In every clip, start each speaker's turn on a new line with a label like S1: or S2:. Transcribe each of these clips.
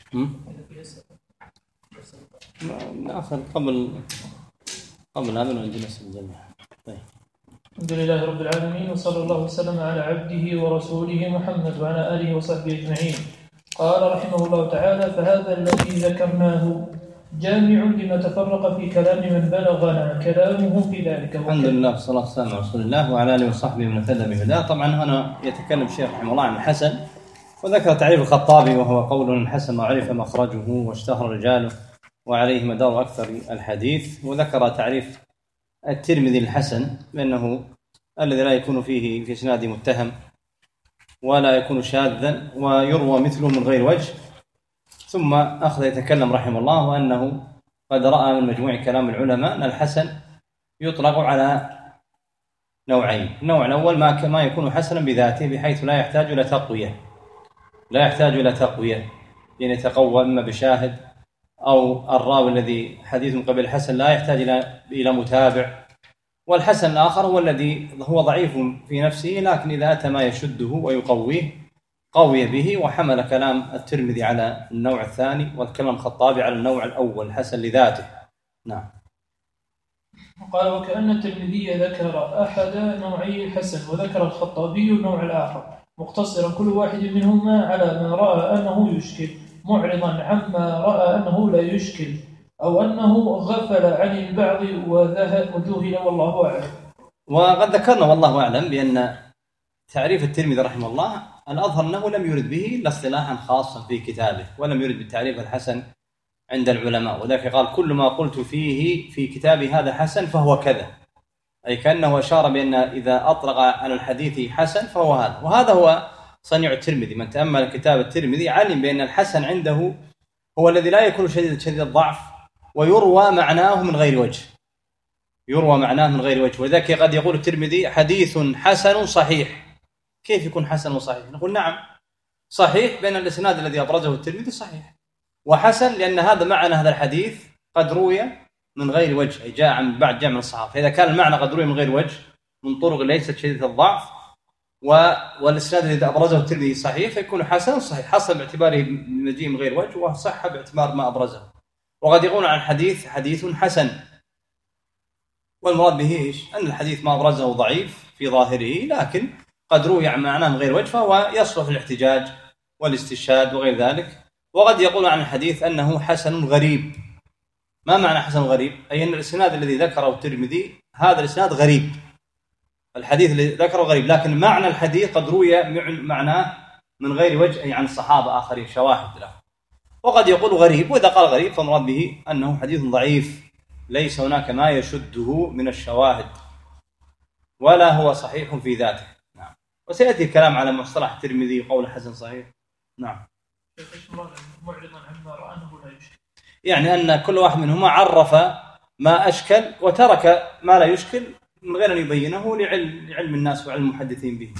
S1: نأخذ قبل هذا ونجلس الجميع. طيب.
S2: الحمد لله رب العالمين، وصلى الله وسلم على عبده ورسوله محمد وعلى آله وصحبه أجمعين. قال رحمه الله تعالى: فهذا الذي ذكرناه جامع لما تفرق في كلام من بلغنا كلامه في ذلك.
S1: الحمد لله والصلاة والسلام على رسول الله وعلى آله وصحبه من اهتدى بهداه. طبعا هنا يتكلم الشيخ رحمه الله عن الحسن، وذكر تعريف الخطابي وهو قول الحسن ما عرف مخرجه واشتهر رجاله وعليه مدار أكثر الحديث. وذكر تعريف الترمذي الحسن بأنه الذي لا يكون فيه في إسناد متهم ولا يكون شاذا ويروى مثله من غير وجه. ثم أخذ يتكلم رحمه الله وأنه قد رأى من مجموع كلام العلماء أن الحسن يطلق على نوعين. النوع الأول ما يكون حسنا بذاته بحيث لا يحتاج إلى تقوية يعني يتقوى إما بشاهد أو الراوي الذي حديث قبل الحسن لا يحتاج إلى متابع. والحسن الآخر هو الذي هو ضعيف في نفسه لكن إذا أتى ما يشده ويقويه قوي به. وحمل كلام الترمذي على النوع الثاني والكلام الخطابي على النوع الأول الحسن لذاته. نعم.
S2: قال: وكأن الترمذي ذكر أحد نوعي الحسن وذكر الخطابي النوع الآخر، مقتصرا كل واحد منهما على ما رأى أنه يشكل، معرضا عما رأى أنه لا يشكل، أو أنه غفل عن البعض وجهل والله أعلم.
S1: وقد ذكرنا والله أعلم بأن تعريف الترمذي رحمه الله الأظهر أنه لم يرد به إلا اصطلاحا خاصا في كتابه، ولم يرد بالتعريف الحسن عند العلماء. وذلك قال: كل ما قلت فيه في كتابي هذا حسن فهو كذا، أي كأنه أشار بأن إذا أطلق على الحديث حسن فهو هذا. وهذا هو صنيع الترمذي. من تأمل كتاب الترمذي علم بأن الحسن عنده هو الذي لا يكون شديد الضعف ويروى معناه من غير وجه. وذلك قد يقول الترمذي: حديث حسن صحيح. كيف يكون حسن وصحيح؟ نقول نعم صحيح بأن الإسناد الذي أبرزه الترمذي صحيح، وحسن لأن هذا معنى هذا الحديث قد روي من غير وجه، أي جاء من بعد جمع الصحابة. فإذا كان المعنى قد روي من غير وجه من طرق ليست شديدة الضعف والإسناد الذي أبرزه الترمذي صحيح فيكون حسن صحيح، حصل باعتباره مجيء من غير وجه وصح باعتبار ما أبرزه. وقد يقول عن الحديث حديث حسن، والمراد به إيش؟ أن الحديث ما أبرزه ضعيف في ظاهره لكن قد روي عن معناه من غير وجه فهو يصلح الاحتجاج والاستشهاد وغير ذلك. وقد يقول عن الحديث أنه حسن غريب. ما معنى حسن غريب؟ أي أن الإسناد الذي ذكره الترمذي هذا الإسناد غريب، الحديث الذي ذكره غريب، لكن معنى الحديث قد روي معناه من غير وجه، أي عن الصحابة آخرين شواهد له. وقد يقول غريب، وإذا قال غريب فمراد به أنه حديث ضعيف ليس هناك ما يشده من الشواهد ولا هو صحيح في ذاته. نعم. وسيأتي الكلام على مصطلح الترمذي وقول حسن صحيح. نعم.
S2: معرضا عما رأى أنه لا يشكل،
S1: يعني أن كل واحد منهما عرف ما أشكل وترك ما لا يشكل من غير أن يبينه لعلم الناس وعلم المحدثين به.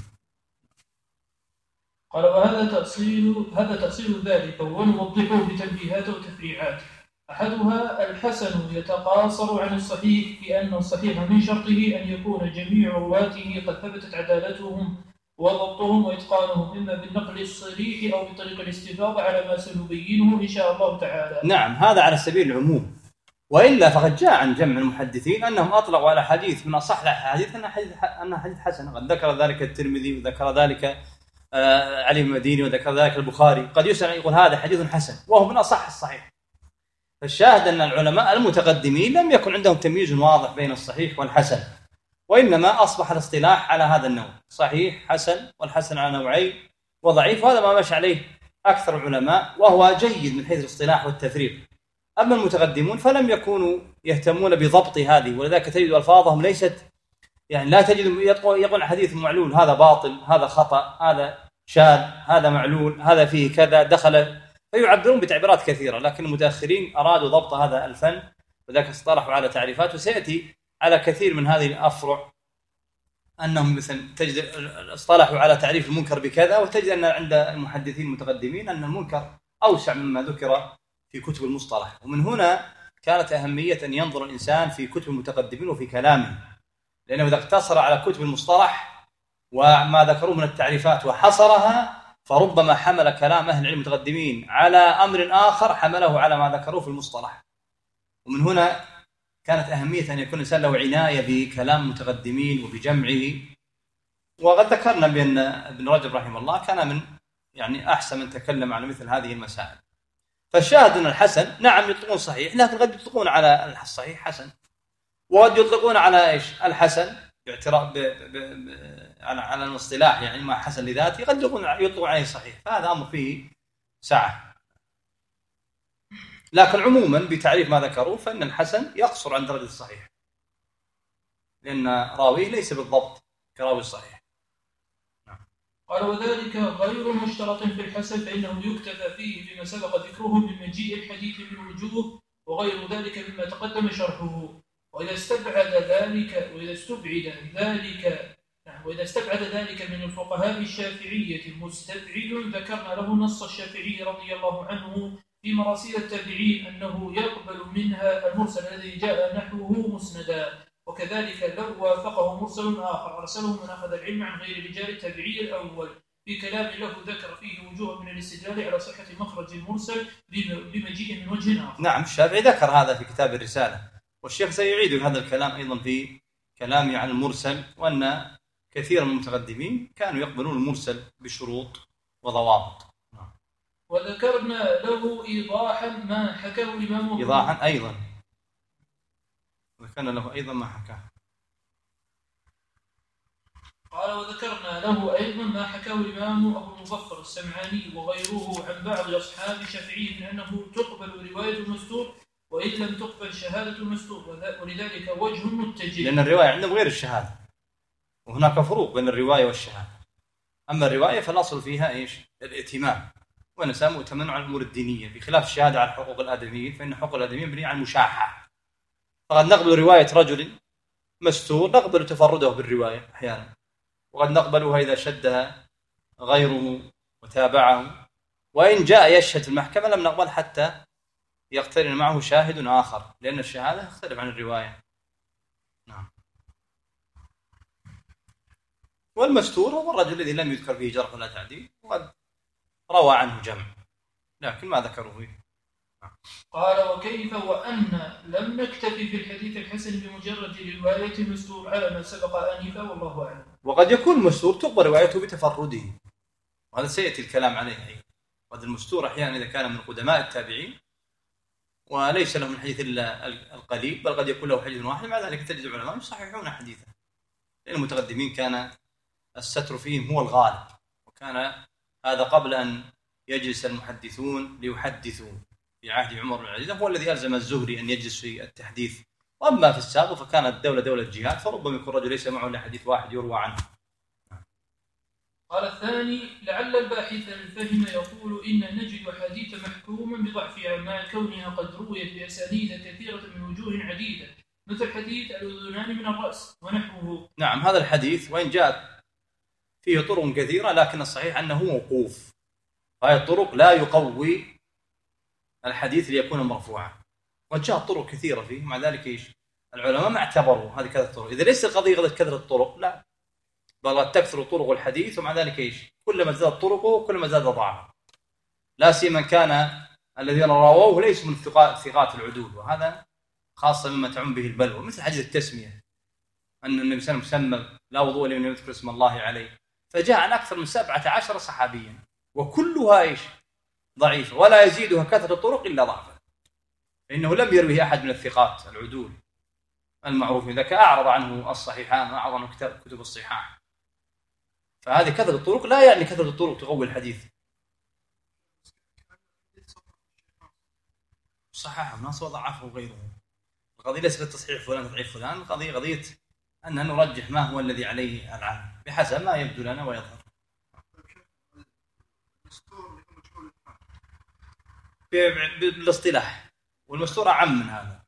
S2: قال: وهذا تأصيل ذلك ونوضحه بتنبيهات وتفريعات. أحدها: الحسن يتقاصر عن الصحيح لأن الصحيح من شرطه أن يكون جميع رواته قد ثبتت عدالتهم وضبطهم وإتقانهم إما بالنقل الصريح أو بطريق الاستفاضة على ما سنبينه إن شاء الله تعالى.
S1: نعم، هذا على سبيل العموم، وإلا فقد جاء عن جمع المحدثين أنهم أطلقوا على حديث من أصح الحديث أنه حديث حسن. قد ذكر ذلك الترمذي وذكر ذلك علي المديني وذكر ذلك البخاري. قد يسأل يقول هذا حديث حسن وهو من أصح الصحيح. فالشاهد أن العلماء المتقدمين لم يكن عندهم تمييز واضح بين الصحيح والحسن، وإنما أصبح الاصطلاح على هذا النوع، صحيح حسن، والحسن على نوعين وضعيف. هذا ما مشى عليه أكثر العلماء وهو جيد من حيث الاصطلاح والتفريق. أما المتقدمون فلم يكونوا يهتمون بضبط هذه، ولذلك تجد ألفاظهم ليست يعني لا تجد يقول حديث معلول هذا باطل، هذا خطأ، هذا شاذ، هذا معلول، هذا فيه كذا دخل، فيعبرون بتعبيرات كثيرة. لكن المتأخرين أرادوا ضبط هذا الفن وذلك اصطلحوا على تعريفات. وسيأتي على كثير من هذه الأفرع أنهم مثلا تجد اصطلحوا على تعريف المنكر بكذا، وتجد أن عند المحدثين المتقدمين أن المنكر أوسع مما ذكر في كتب المصطلح. ومن هنا كانت أهمية أن ينظر الإنسان في كتب المتقدمين وفي كلامهم، لأنه إذا اقتصر على كتب المصطلح وما ذكروه من التعريفات وحصرها فربما حمل كلام أهل العلم المتقدمين على أمر آخر حمله على ما ذكروه في المصطلح. ومن هنا كانت أهمية أن يكون الإنسان له عناية بكلام المتقدمين وبجمعه. وقد ذكرنا بأن ابن رجب رحمه الله كان من يعني أحسن من تكلم على مثل هذه المسائل. فالشاهد أن الحسن نعم يطلقون صحيح، لكن قد يطلقون على الصحيح حسن، وقد يطلقون على إيش الحسن باعتراف على الاصطلاح، يعني ما حسن لذاته قد يطلقون عليه صحيح، فهذا أمر فيه سعة. لكن عموما بتعريف ما ذكروا فإن الحسن يقصر عن درجة الصحيح، لأن راويه ليس بالضبط كراوي الصحيح.
S2: قال وذلك غير مشترط في الحسن، فإنه يكتفى فيه بما سبق ذكره من مجيء الحديث من وجوه وغير ذلك مما تقدم شرحه. وإذا استبعد ذلك من الفقهاء الشافعية مستبعد ذكرنا له نص الشافعي رضي الله عنه في مراسيل التابعين أنه يقبل منها المرسل الذي جاء نحوه مسندا، وكذلك لو وافقه مرسل آخر أرسله من أخذ العلم عن غير رجال التابعي الأول في كلام له ذكر فيه وجوه من الاستدلال على صحة مخرج المرسل بمجيء من وجه آخر.
S1: نعم الشافعي ذكر هذا في كتاب الرسالة، والشيخ سيعيد هذا الكلام أيضا في كلامه عن المرسل، وأن كثير من المتقدمين كانوا يقبلون المرسل بشروط وضوابط.
S2: وذكرنا له إيضاحا ما حكاه الإمام
S1: إيضاحا أيضا ذكرنا له أيضا ما حكاه.
S2: قال وذكرنا له أيضا ما حكاه الإمام أبو المظفر السمعاني وغيره عن بعض أصحاب الشافعي من أنه تقبل رواية المستور وإن لم تقبل شهادة المستور، ولذلك وجه متجه،
S1: لأن الرواية عندهم غير الشهادة، وهناك فروق بين الرواية والشهادة. أما الرواية فالأصل فيها إيش؟ الائتمام، ونسمى مؤتمن على الأمور الدينية، بخلاف الشهادة على حقوق الآدميين، فإن حقوق الآدميين مبنية على المشاحة. فقد نقبل رواية رجل مستور، نقبل تفرده بالرواية أحيانا، وقد نقبلها إذا شدها غيره وتابعه، وإن جاء يشهد في المحكمة لم نقبل حتى يقترن معه شاهد آخر، لأن الشهادة تختلف عن الرواية. نعم. والمستور هو الرجل الذي لم يذكر فيه جرح ولا تعديل، وقد روى عنه جمع لكن ما ذكروا فيه.
S2: قال وكيف وأن لم نكتفي في الحديث الحسن بمجرد رواية المستور على ما سبق آنفا والله أعلم.
S1: وقد يكون المستور تقبل روايته بتفرده، وهذا سيأتي الكلام عليه. وقد المستور أحيانا إذا كان من قدماء التابعين وليس له من حديث إلا القليل، بل قد يكون له حديث واحد، مع ذلك تجد العلماء يصححون حديثه، لأن المتقدمين كان الستر فيهم هو الغالب، وكان هذا قبل أن يجلس المحدثون ليحدثوا في عهد عمر بن العزيز، هو الذي ألزم الزهري أن يجلس في التحديث. وأما في السابق فكانت الدولة دولة جهاد، فربما يكون رجل ليس معه إلا حديث واحد يروى عنه.
S2: قال الثاني لعل الباحث الفهم يقول إن نجد حديث محكوما بضعفها مع كونها قد رويت بأسانيد كثيرة من وجوه عديدة، مثل حديث الأذنان من الرأس ونحوه.
S1: نعم هذا الحديث وإن جاءت فيه طرق كثيرة، لكن الصحيح أنه موقوف، هذه الطرق لا يقوي الحديث ليكون مرفوعا، وجاء طرق كثيرة فيه، مع ذلك إيش العلماء ما اعتبروا هذه كثرة الطرق. إذا ليس القضية قضية كثرة الطرق، لا، بل تكثر طرق الحديث، ومع ذلك إيش كلما زاد طرقه كلما زاد ضعفه، لا سيما كان الذين رووه ليسوا من ثقات العدول، وهذا خاصة مما تعم به البلوى، مثل حديث التسمية أن النبي صلى الله عليه وسلم مسمى لا وضوء لمن يذكر اسم الله عليه، فجاء عن أكثر من 17 صحابيا وكلها إيش ضعيفة، ولا يزيدها كثرة الطرق إلا ضعفا، فإنه لم يروه أحد من الثقات العدول المعروف، ذاك أعرض عنه الصحيحان وأعرض عنه كتب الصحاح. فهذه كثرة الطرق لا يعني كثرة الطرق تقوي الحديث. صححه ناس وضعفه غيره، القضية ليست تصحيح فلان تضعيف فلان، القضية قضية أن نرجح ما هو الذي عليه العالم بحسب ما يبدو لنا ويظهر. بالاصطلاح، والمستور أعم من هذا.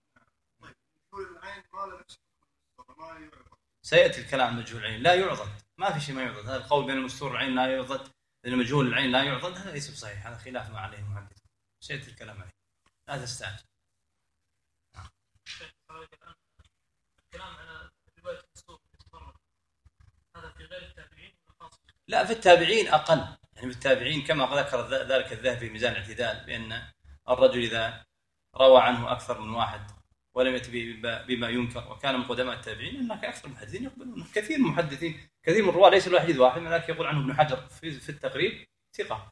S1: سيأتي الكلام عن مجهول العين لا يعضد، ما في شيء ما يعضد، هذا القول بين المستور العين لا يعضد لأن مجهول العين لا يعضد، هذا ليس بصحيح، هذا خلاف ما عليه المحدث، سيأتي الكلام عليه، لا تستعجل.
S2: الكلام على رواية المستور هذا في غير التابعين؟
S1: لا في التابعين أقل، يعني بالتابعين كما ذكر ذلك الذهبي في ميزان الاعتدال بأن الرجل إذا روى عنه أكثر من واحد ولم يأتي بما ينكر وكان من قدماء التابعين، أنك أكثر المحدثين يقبلونه. كثير من المحدثين كثير من الرواة ليس له حديث واحد، ولكن يقول عنه ابن حجر في التقريب ثقة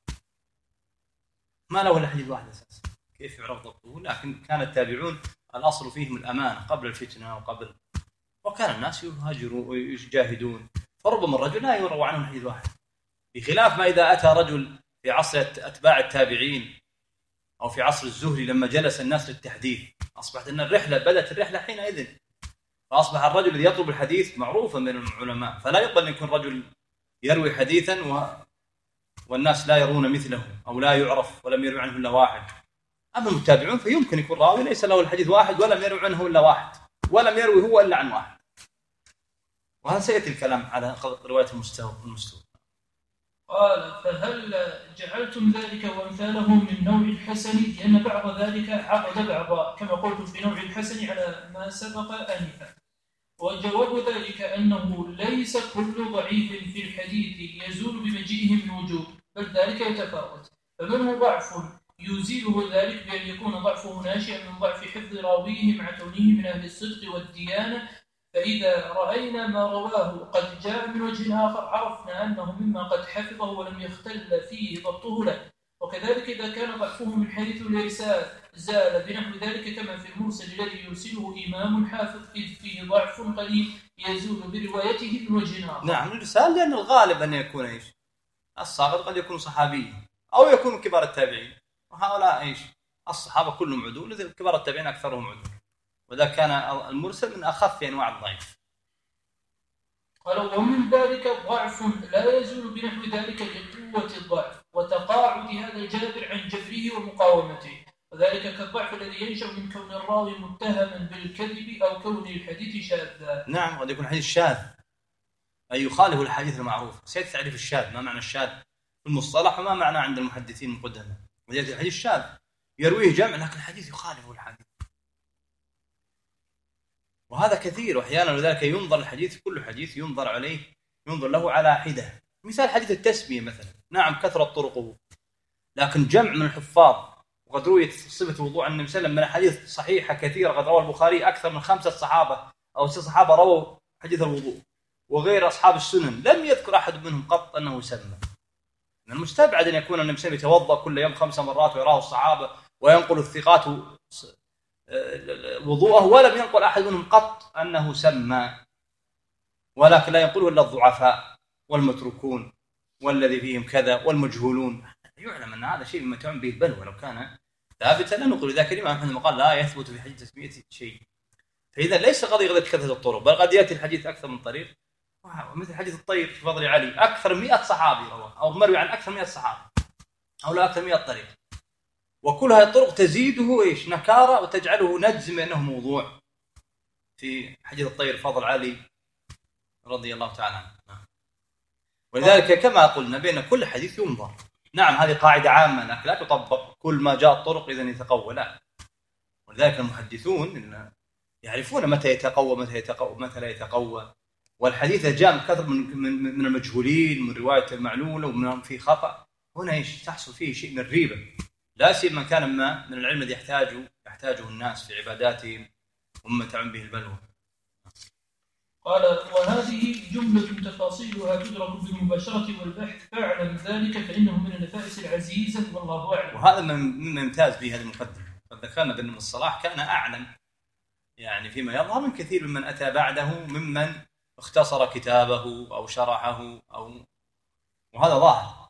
S1: ما له إلا حديث واحد أساس، كيف يعرف ضبطه؟ لكن كان التابعون الأصل فيهم الأمان قبل الفتنة وكان الناس يهاجرون ويجاهدون، فربما الرجل لا يروى عنه حديث واحد، بخلاف ما إذا أتى رجل في عصر أتباع التابعين أو في عصر الزهري لما جلس الناس للتحديث، أصبحت أن بدأت الرحلة حينئذ، فأصبح الرجل الذي يطلب الحديث معروفا من العلماء، فلا يقبل أن يكون رجل يروي حديثا والناس لا يرون مثله أو لا يعرف ولم يروي عنه إلا واحد. أما المتابعون فيمكن يكون راوي ليس له الحديث واحد ولم يروي عنه إلا واحد، ولم يروي هو إلا عن واحد، وهذا سيأتي الكلام على رواية المستوى.
S2: قال: فهل جعلتم ذلك وأمثاله من نوع الحسن؟ لأن بعض ذلك عقد بعضا كما قلت في نوع الحسن على ما سبق آنفا. وجواب ذلك أنه ليس كل ضعيف في الحديث يزول بمجيئه من وجوه، بل ذلك يتفاوت، فمنه ضعف يزيله ذلك بأن يكون ضعفه ناشئا من ضعف حفظ راويه مع كونه من أهل الصدق والديانة، فإذا رأينا ما رواه قد جاء من وجه آخر عرفنا أنه مما قد حفظه ولم يختل فيه ضبطه له. وكذلك إذا كان ضعفه من حيث الإرسال زال بنحو ذلك كما في المرسل الذي يرسله إمام حافظ إذ فيه ضعف قليل يزول بروايته من وجه آخر.
S1: نعم، الإرسال لأن الغالب أن يكون إيش؟ الساقط قد يكون صحابي أو يكون كبار التابعين، وهؤلاء إيش؟ الصحابة كلهم عدول، كبار التابعين أكثرهم عدول، وذا كان المرسل من أخف أنواع الضعف.
S2: قال: ومن ذلك ضعف لا يزول بنحو ذلك لقوة الضعف وتقاعد هذا الجابر عن جبره ومقاومته، وذلك كالضعف الذي ينشأ من كون الراوي متهما بالكذب أو كون الحديث شاذا.
S1: نعم، قد يكون حديث شاذ أي يخالف الحديث المعروف. سيأتي تعريف الشاذ، ما معنى الشاذ في المصطلح وما معنى عند المحدثين المقدمة. ويأتي الحديث الشاذ يرويه جمع لكن الحديث يخالف الحديث، وهذا كثير، وأحيانا لذلك ينظر الحديث، كل حديث ينظر عليه، ينظر له على حدة. مثال حديث التسمية مثلا، نعم كثرت طرقه لكن جمع من الحفاظ، وقد رويت صفة وضوء عن النبي صلى الله عليه وسلم من حديث صحيحة كثيرة، قد روى البخاري أكثر من 5 صحابة أو 6 صحابة رووا حديث الوضوء، وغير أصحاب السنن لم يذكر أحد منهم قط أنه سمى. من المستبعد أن يكون النبي صلى الله عليه وسلم يتوضأ كل يوم 5 مرات ويراه الصحابة وينقل الثقات وضوءه ولم ينقل أحد منهم قط أنه سمى، ولكن لا ينقله إلا الضعفاء والمتروكون والذي فيهم كذا والمجهولون. يعلم أن هذا شيء مما تعم به البلوى، لو كان ثابتا لا نقول. ذاك الإمام أحمد قال لا يثبت في حديث تسمية شيء، فإذا ليس قضية كثرة الطرق، بل قد يأتي الحديث أكثر من طريق، مثل حديث الطير في فضل علي، أكثر 100 صحابي رواه أو مروي عن أكثر 100 صحابي أو لا أكثر 100 طريق، وكل هذه الطرق تزيده إيش؟ نكارة، وتجعله نجزم أنه موضوع. في حديث الطير فضل علي رضي الله تعالى عنه. ولذلك كما قلنا بأن كل حديث ينظر. نعم هذه قاعدة عامة لكن لا تطبق كل ما جاء الطرق إذن يتقوى، لا. ولذلك المحدثون يعرفون متى يتقوى متى لا يتقوى، والحديث جاء كثر من المجهولين، من رواية المعلولة ومن في خطأ، هنا إيش؟ تحصل فيه شيء من الريبة، لا سيما كان ما من العلم الذي يحتاجه الناس في عباداتهم ومما تعم به البلوى.
S2: قال: وهذه جملة تفاصيلها تدرك بالمباشرة والبحث، فاعلم ذلك فإنه من النفائس العزيزة والله أعلم.
S1: وهذا مما يمتاز به هذه المقدمة. قد ذكرنا بأن الصلاح كان أعلم يعني فيما يظهر من كثير ممن أتى بعده ممن اختصر كتابه أو شرحه وهذا ظاهر.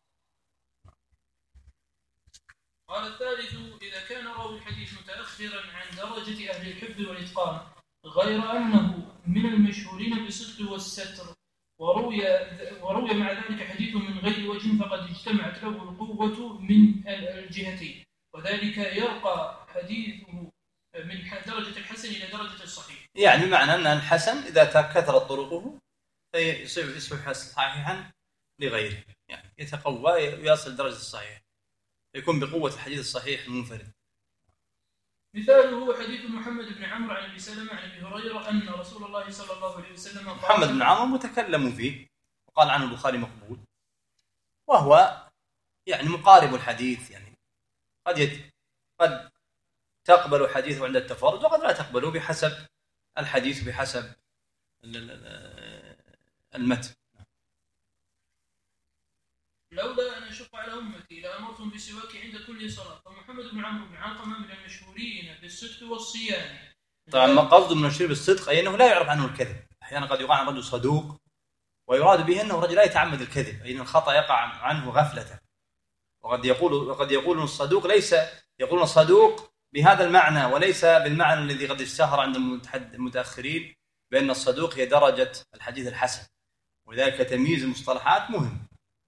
S2: قال: الثالث: إذا كان راوي الحديث متأخرا عن درجة أهل الحفظ والإتقان غير أنه من المشهورين بالصدق والستر، وروي مع ذلك حديث من غير وجه، فقد اجتمعت له القوة من الجهتين، وذلك يرقى حديثه من درجة الحسن إلى درجة الصحيح. يعني
S1: معنى أن الحسن إذا كثرت طرقه فيصبح صحيحا لغيره، يعني يتقوى ويصل درجة الصحيح، يكون بقوة الحديث الصحيح المنفرد.
S2: مثاله حديث محمد بن عمرو عن أبي سلمة عن أبي هريرة أن رسول الله صلى الله عليه وسلم قال:
S1: محمد بن عمرو متكلم فيه وقال عنه البخاري مقبول، وهو يعني مقارب الحديث، يعني قد تقبل حديثه عند التفرد وقد لا تقبله بحسب الحديث بحسب المتن.
S2: لولا أن أشق على أمتي لأمرتهم بالسواك عند كل صلاة. فمحمد بن عمرو بن علقمة من المشهورين بالصدق والصيانة.
S1: طبعا ما قصده من المشهور بالصدق أي أنه لا يعرف عنه الكذب. أحيانا قد يقال عن رجل صدوق ويراد به أنه رجل لا يتعمد الكذب، أي أن الخطأ يقع عنه غفلة. وقد يقول الصدوق ليس يقولون الصدوق بهذا المعنى وليس بالمعنى الذي قد اشتهر عند المتأخرين بأن الصدوق هي درجة الحديث الحسن، وذلك تمييز المصطلحات مهم.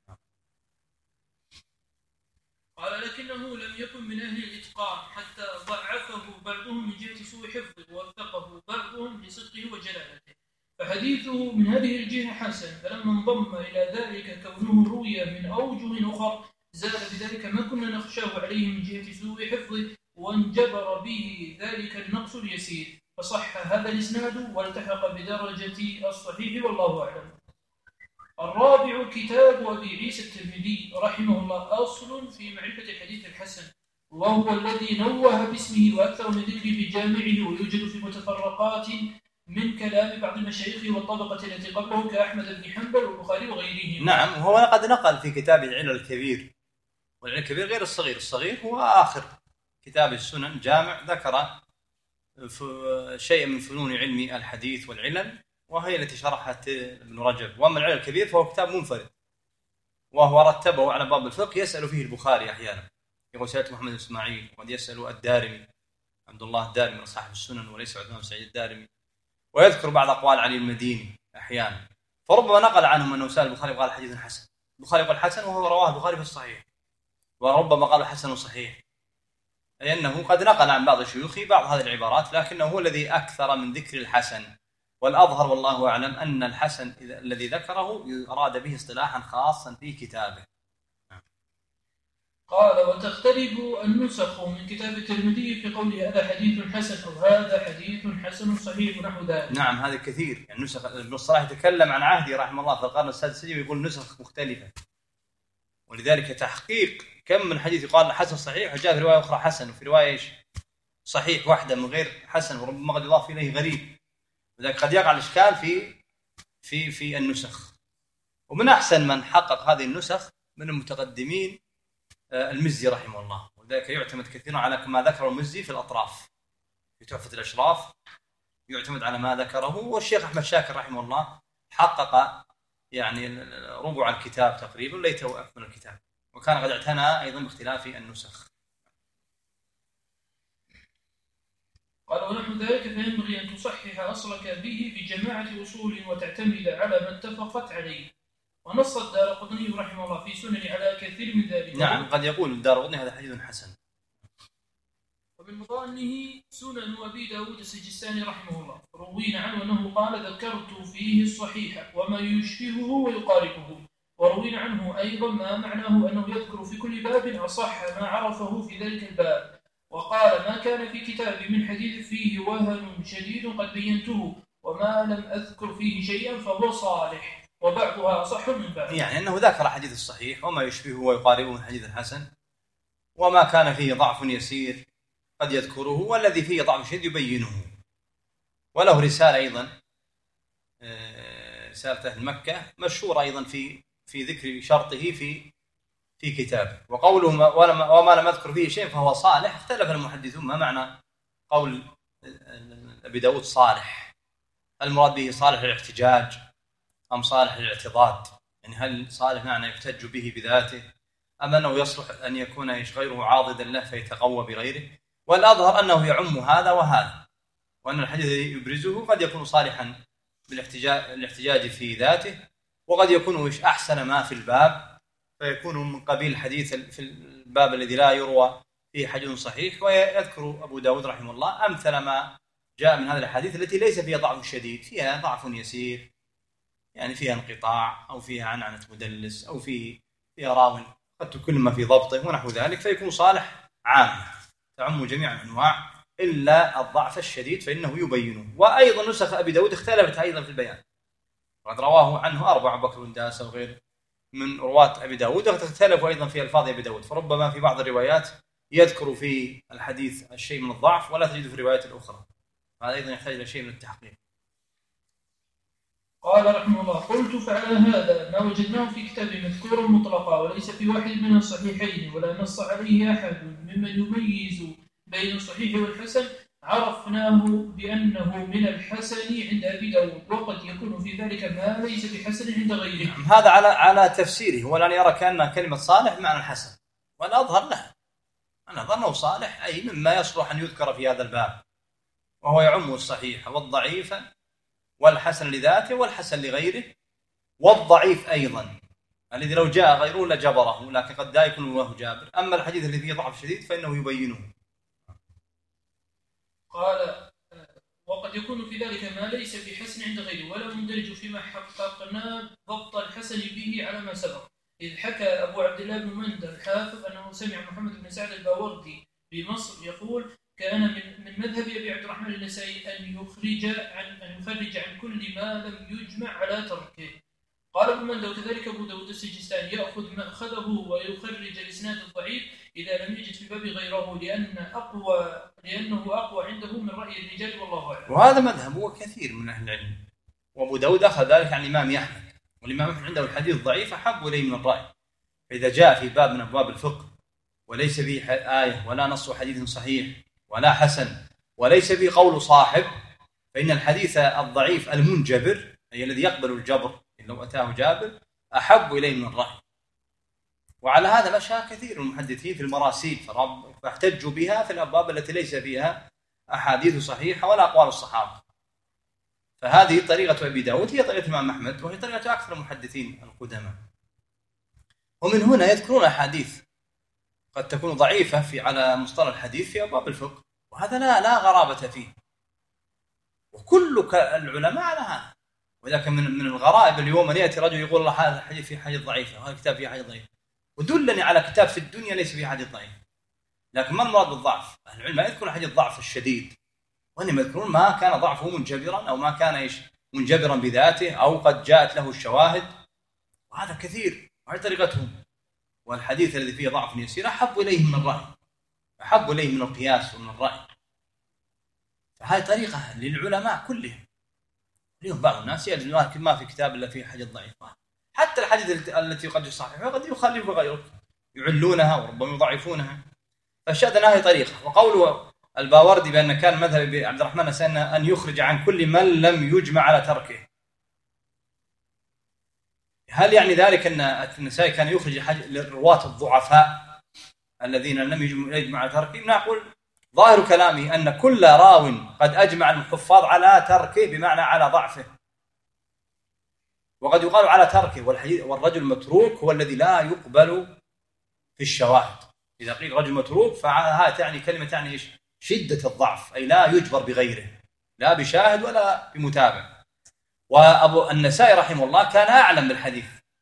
S2: قال لكنه لم يكن من أهل الإتقان حتى ضعفه بعضهم من جهة سوء حفظه ووثقه بعضهم لصدقه وجلالته، فحديثه من هذه الجهة حسن. فلما انضم إلى ذلك كونه روي من أوجه أخر زال بذلك ما كنا نخشاه عليه من جهة سوء حفظه، وانجبر به ذلك النقص اليسير، فصح هذا الإسناد والتحق بدرجة الصحيح والله أعلم. الرابع كتاب أبي عيسى الترمذي رحمه الله أصل في معرفة الحديث الحسن، وهو الذي نوه باسمه وأكثر من ذكره في جامعه، ويوجد في متفرقات من كلام بعض المشايخ والطبقة التي قبله كأحمد بن حنبل والبخاري وغيرهم.
S1: نعم، وهو قد نقل في كتابه العلل الكبير، والعلل الكبير غير الصغير، الصغير هو آخر كتاب السنن جامع، ذكر شيء من فنون علم الحديث والعلل، وهي التي شرحت ابن رجب. وأما العلل الكبير فهو كتاب منفرد، وهو رتبه على باب الفقه، يسأل فيه البخاري أحيانا، يقول سألت محمد بن إسماعيل، وقد يسأل الدارمي عبد الله الدارمي من صاحب السنن وليس عثمان بن سعيد الدارمي، ويذكر بعض أقوال علي المديني أحيانا، فربما نقل عنهم أنه سأل البخاري وقال حديث حسن. البخاري قال حسن وهو رواه البخاري في الصحيح، وربما قال حسن صحيح، أي أنه قد نقل عن بعض شيوخه بعض هذه العبارات، لكنه هو الذي أكثر من ذكر الحسن. والأظهر والله أعلم أن الحسن الذي ذكره أراد به اصطلاحا خاصا في كتابه.
S2: قال وتختلف النسخ من كتاب الترمذي في قوله هذا حديث حسن أو هذا حديث حسن صحيح ونحو ذلك.
S1: نعم، هذا كثير، يعني نسخ ابن الصلاح يتكلم عن عهده رحمه الله في القرن السادس ويقول نسخ مختلفة، ولذلك تحقيق كم من حديث يقال حسن صحيح وجاء في رواية أخرى حسن، وفي رواية إيش صحيح واحدة من غير حسن، وربما قد يضاف إليه غريب، لذلك قد يقع الإشكال في النسخ. ومن أحسن من حقق هذه النسخ من المتقدمين المزي رحمه الله، وذلك يعتمد كثيرا على ما ذكره المزي في الأطراف في تحفة الأشراف، يعتمد على ما ذكره. والشيخ أحمد شاكر رحمه الله حقق يعني ربع الكتاب تقريبا، ليته أكمل الكتاب، وكان قد اعتنى أيضا باختلاف النسخ.
S2: قال ونحو ذلك فينبغي أن تصحح أصلك به بجماعة أصول وتعتمد على ما اتفقت عليه. ونص الدارقطني رحمه الله في سنن على كثير من ذلك.
S1: نعم، قد يقول الدارقطني هذا حديث حسن.
S2: ومن مظانه سنن أبي داود السجستاني رحمه الله، روينا عنه أنه قال ذكرت فيه الصحيح وما يشبهه ويقاربه. وروينا عنه أيضا ما معناه أنه يذكر في كل باب أصح ما عرفه في ذلك الباب، وقال ما كان في كتابي من حديث فيه وهن شديد قد بينته، وما لم أذكر فيه شيئا فهو صالح، وبعضها أصح من بعض.
S1: يعني أنه ذكر حديث الصحيح وما يشبهه ويقاربه من حديث الحسن، وما كان فيه ضعف يسير قد يذكره، والذي فيه ضعف شديد يبينه. وله رسالة أيضا، رسالة أهل مكة مشهورة أيضا في ذكر شرطه في كتابه. وقوله وما لم أذكر فيه شيء فهو صالح، اختلف المحدثون ما معنى قول أبي داود صالح، المراد به صالح للاحتجاج أم صالح للاعتضاد؟ يعني هل صالح معنى يحتج به بذاته، أم أنه يصلح أن يكون غيره عاضدا له فيتقوى بغيره؟ والأظهر أنه يعم هذا وهذا، وأن الحديث الذي يبرزه قد يكون صالحا بالاحتجاج في ذاته، وقد يكون أحسن ما في الباب فيكون من قبيل الحديث في الباب الذي لا يروى فيه حديث صحيح. ويذكر أبو داود رحمه الله أمثل ما جاء من هذه الحديث التي ليس فيها ضعف شديد، فيها ضعف يسير، يعني فيها انقطاع أو فيها عنعنة مدلس أو فيها راو قد تكون ما في ضبطه ونحو ذلك، فيكون صالح عام تعم جميع الأنواع إلا الضعف الشديد فإنه يبينه. وأيضا نسخ أبي داود اختلفت أيضا في البيان، وقد رواه عنه 4 بكر بن داسة وغيره، من رواة أبي داود، وتختلف أيضا في ألفاظ أبي داود، فربما في بعض الروايات يذكر في الحديث الشيء من الضعف ولا تجد في الروايات الأخرى، هذا أيضا يحتاج إلى شيء من التحقيق.
S2: قال رحمه الله: قلت فعلى هذا ما وجدناه في كتاب مذكور مطلقا وليس في واحد من الصحيحين ولا نص عليه أحد ممن يميز بين الصحيح والحسن، عرفناه بأنه من الحسن عند أبي داود، وقد يكون في ذلك ما ليس بحسن عند غيره.
S1: هذا على تفسيره، هو الآن يرى كأن كلمة صالح معنى الحسن، وأنا أظهر له أنا ظنه صالح أي مما يصلح أن يذكر في هذا الباب، وهو يعم الصحيح والضعيف والحسن لذاته والحسن لغيره، والضعيف أيضا الذي لو جاء غيره لجبره، لكن قد لا يكون الله جابر. أما الحديث الذي فيه ضعف شديد فإنه يبينه.
S2: قال: وقد يكون في ذلك ما ليس بحسن عند غيره، ولا مندرج فيما حققنا ضبط الحسن به على ما سبق، إذ حكى أبو عبد الله بن مندى الحافظ أنه سمع محمد بن سعد الباوردي بمصر يقول: كان من مذهب أبي عبد الرحمن النسائي أن يفرج عن كل ما لم يجمع على تركه. قال ابن مندى: وكذلك أبو داود السجستاني يأخذ مأخذه ويخرج الإسناد الضعيف إذا لم يجد في باب غيره، لأنه أقوى عنده من رأي الرجال، والله أعلم.
S1: وهذا مذهب هو كثير من أهل العلم، وأبو داود أخذ ذلك عن الإمام أحمد، والإمام أحمد عنده الحديث ضعيف أحب إليه من الرأي، فإذا جاء في باب من أبواب الفقه وليس فيه آية ولا نص حديث صحيح ولا حسن وليس فيه قول صاحب، فإن الحديث الضعيف المنجبر أي الذي يقبل الجبر إن لو أتاه جابر أحب إليه من الرأي. وعلى هذا مشى كثير من المحدثين في المراسيل فاحتجوا بها في الأبواب التي ليس فيها أحاديث صحيحة ولا أقوال الصحابة. فهذه طريقة أبي داود هي طريقة الإمام أحمد، وهي طريقة أكثر المحدثين القدماء. ومن هنا يذكرون أحاديث قد تكون ضعيفة على مصطلح الحديث في أبواب الفقه، وهذا لا غرابة فيه، وكل العلماء على هذا. وإذا كان من الغرائب اليوم أن يأتي رجل يقول الله هذا الحديث فيه حديث ضعيفة وهذا الكتاب فيه حديث ضعيف، ودلني على كتاب في الدنيا ليس فيه حديث ضعيف. لكن ما المراد بالضعف؟ أهل العلم يذكرون حديث ضعف الشديد، وإنما يذكرون ما كان ضعفه منجبرا أو ما كان منجبرا بذاته أو قد جاءت له الشواهد، وهذا كثير وهي طريقتهم. والحديث الذي فيه ضعف يسير أحب إليه من الرأي، أحب إليه من القياس ومن الرأي. فهذه طريقة للعلماء كلهم. اليوم بعض الناس يجد ما في كتاب إلا فيه حديث ضعيف، حتى الحديث التي قد يصححها قد يخالف غيره، يعلونها وربما يضعفونها. فالشاهد هذه طريقة. وقول الباوردي بأن كان مذهب عبد الرحمن النسائي أن يخرج عن كل من لم يجمع على تركه، هل يعني ذلك أن النسائي كان يخرج للرواة الضعفاء الذين لم يجمع على تركه؟ نقول ظاهر كلامي أن كل راو قد أجمع الحفاظ على تركه بمعنى على ضعفه، وقد يقال على تركه، والرجل المتروك هو الذي لا يقبل في الشواهد. إذا قيل رجل متروك فهذا تعني كلمة تعني إيش؟ شدة الضعف، أي لا يجبر بغيره لا بشاهد ولا بمتابع. وأبو النسائي رحمه الله كان أعلم بالحديث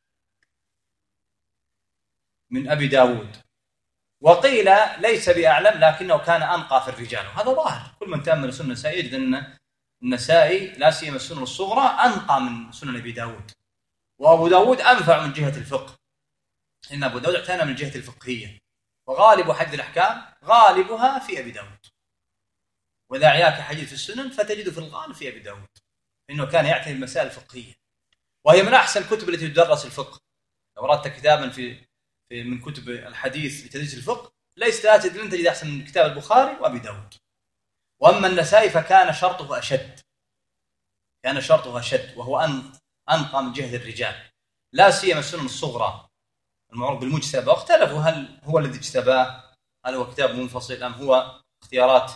S1: من أبي داود، وقيل ليس بأعلم لكنه كان أنقى في الرجال، وهذا ظاهر. كل من تأمل سنة النسائي يجد أن النسائي لا سيما السنن الصغرى أنقى من سنن أبي داود، وأبو داود أنفع من جهة الفقه، إن أبو داود اعتنى من جهة الفقهية، وغالب حديث الأحكام غالبها في أبي داود. وإذا عياك حديث السنن فتجد في الغالب في أبي داود، إنه كان يعتني بالمسائل الفقهية، وهي من أحسن الكتب التي تدرس الفقه. لو أردت كتابا من كتب الحديث لتدريس الفقه ليس لن تجد أحسن من كتاب البخاري وأبي داود. وأما النسائي فكان شرطه أشد، وهو أنقى من جهة الرجال، لا سيما السنن الصغرى المعروف بالمجتبى. واختلفوا هل هو الذي اجتباه، هل هو كتاب منفصل أم هو اختيارات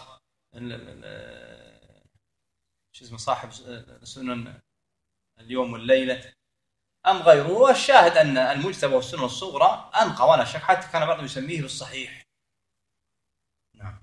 S1: صاحب سنن اليوم والليلة أم غيره. والشاهد أن المجتبى والسنن الصغرى أنقى ولا شك، حتى كان بعضهم يسميه بالصحيح. نعم.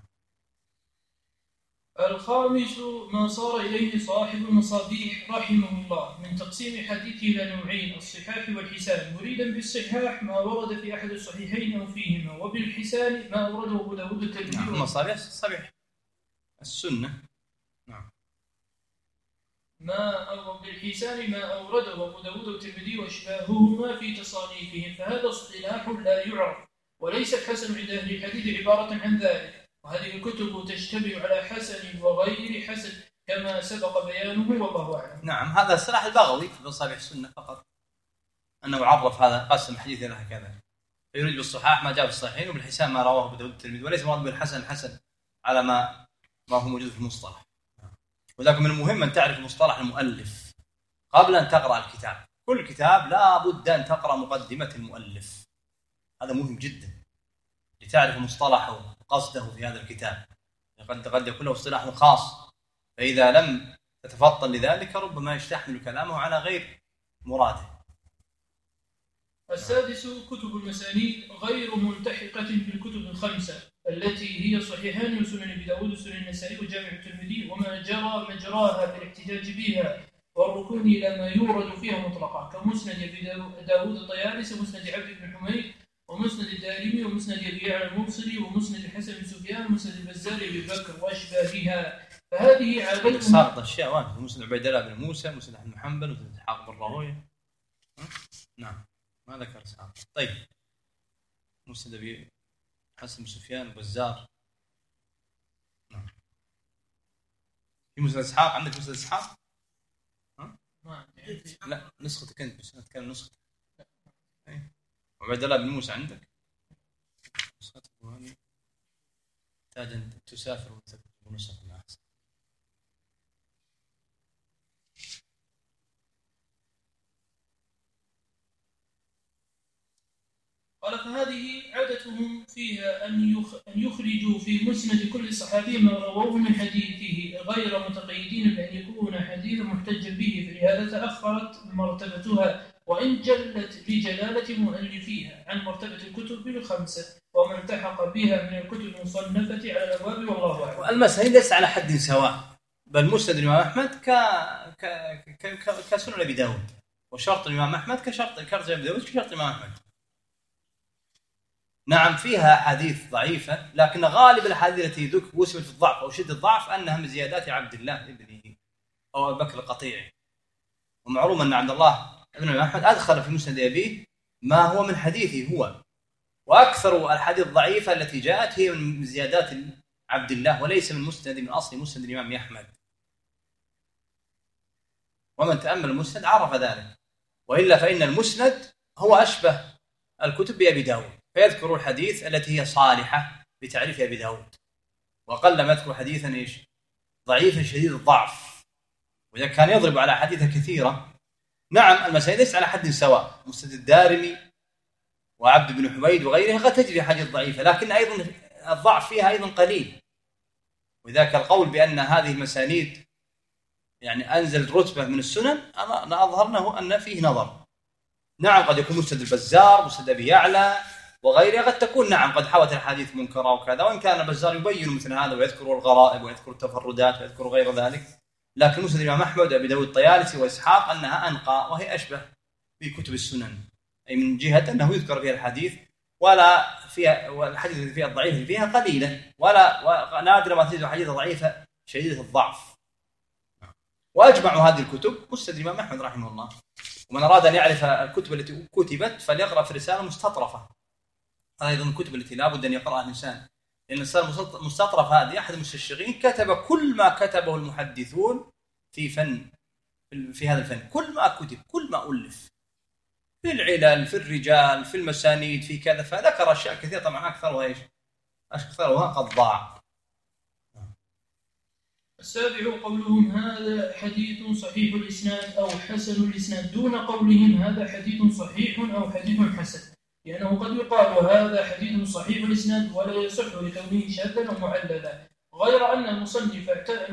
S2: الخامس ما صار إليه صاحب المصابيح رحمه الله من تقسيم حديثه إلى نوعين: الصحاح والحسان، مريدا بالصحاح ما ورد في أحد الصحيحين أو فيهما، وبالحسان ما أورده أبو داود الترمذي.
S1: نعم. المصابيح السنة. نعم.
S2: أو بالحسان ما أورده أبو داود والترمذي وأشباههما في تصانيفهم، فهذا اصطلاح لا يعرف، وليس الحسن عند أهل الحديث عبارة عن ذلك. وهذه الكتب تشتمل على حسن وغير حسن كما سبق بيانه، والله أعلم.
S1: نعم، هذا اصطلاح البغوي في مصابيح السنة فقط، أنه عرف هذا قسم الحديث إلى هكذا، فيريد بالصحاح ما جاء في الصحيحين، وبالحسان ما رواه أبو داود الترمذي، وليس مراد بالحسن الحسن على ما هو موجود في المصطلح. ولكن من المهم أن تعرف مصطلح المؤلف قبل أن تقرأ الكتاب. كل كتاب لا بد أن تقرأ مقدمة المؤلف، هذا مهم جدا لتعرف مصطلحه وقصده في هذا الكتاب. قد يكون له اصطلاح خاص، فإذا لم تتفطن لذلك ربما يستحمل كلامه على غير مراده.
S2: السادس: كتب المسانيد غير ملتحقة بالكتب الخمسة التي هي صحيحان وسنن أبي داود وسنن النسائي وجامع الترمذي، وما جرى مجراها بالاحتجاج بها والركون إلى ما يورد فيها مطلقا، كمسند أبي داود الطيالسي ومسند عبد بن حميد ومسند الدارمي ومسند أبي يعلى الموصلي ومسند الحسن بن سفيان ومسند البزار أبي بكر وأشباهها. فهذه عادتهم.
S1: صارت أشياء واجد، مسند عبيد الله بن موسى، مسند أحمد بن حنبل، مسند إسحاق بن راهويه. نعم، ما ذكر إسحاق. طيب، مسند أبي حسن بن سفيان وبزار. نعم. في مسند إسحاق، عندك مسند إسحاق؟ لا، نسختك أنت، بس نتكلم نسختك. عبيد الله بن موسى عندك؟ نسختك هذه تحتاج أن تسافر وتكتب نسخ من أحسن.
S2: قال: فهذه عادتهم فيها أن يخرجوا في مسند كل صحابي ما رووه من حديثه غير متقيدين بأن يكون حديثا محتجا به، فلهذا تأخرت مرتبتها وإن جلت بجلالة مؤلفيها عن مرتبة الكتب الخمسة وما التحق بها من الكتب المصنفة على الأبواب، والله أعلم.
S1: المسألة ليس على حد سواء، بل مسند الإمام أحمد كسنن أبي داود، وشرط الإمام أحمد كشرط أبي داود كشرط الإمام أحمد. نعم، فيها أحاديث ضعيفة، لكن غالب الأحاديث التي وصفت في الضعف أو شدة الضعف أنها من زيادات عبد الله ابنه أو أبي بكر القطيعي. ومعلوم أن عبد الله ابن أحمد أدخل في مسند أبيه ما هو من حديثه هو، وأكثر الحديث الضعيفة التي جاءت هي من زيادات عبد الله، وليس من مسند من أصل مسند الإمام أحمد. ومن تأمل المسند عرف ذلك، وإلا فإن المسند هو أشبه الكتب بأبي داود، فيذكر الحديث التي هي صالحة بتعريف أبي داود، وقل ما يذكر حديثا ضعيفا شديد الضعف، وإذا كان يضرب على حديث كثيرة. نعم، المسائل ليس على حد سواء، مسند الدارمي وعبد بن حميد وغيرها قد تجري حديث ضعيفة، لكن أيضا الضعف فيها أيضا قليل. وذاك القول بأن هذه المسانيد يعني أنزل رتبة من السنن، أنا أظهرنه أن فيه نظر. نعم، قد يكون مسند البزار، مسند أبي يعلى وغيرها، قد تكون نعم قد حوت الحديث منكرة وكذا، وإن كان البزار يبين مثل هذا ويذكر الغرائب ويذكر التفردات ويذكر غير ذلك، لكن مسند الإمام أحمد وأبي داود الطيالسي وإسحاق أنها أنقى وهي أشبه في كتب السنن، أي من جهة أنه يذكر فيها الحديث ولا فيها، والحديث اللي فيها الضعيف اللي فيها قليلة، ولا نادر ما تجد حديث ضعيفة شديدة الضعف. وأجمع هذه الكتب مسند الإمام أحمد رحمه الله. ومن أراد أن يعرف الكتب التي كتبت فليقرأ في رسالة مستطرفة، هذا أيضا الكتب التي لا بد أن يقرأها الإنسان، لأن الرسالة المستطرف هذه أحد المستشرقين كتب كل ما كتبه المحدثون في هذا الفن، كل ما كتب، كل ما ألف في العلل، في الرجال، في المسانيد، في كذا، فذكر أشياء كثيرة، طبعا أكثرها قد ضاع.
S2: السابع: قولهم هذا حديث صحيح الإسناد أو حسن الإسناد، دون قولهم هذا حديث صحيح أو حديث حسن، لأنه قد يقال هذا حديث صحيح الإسناد ولا يصح لكونه شاذا أو معللا، غير أن المصنف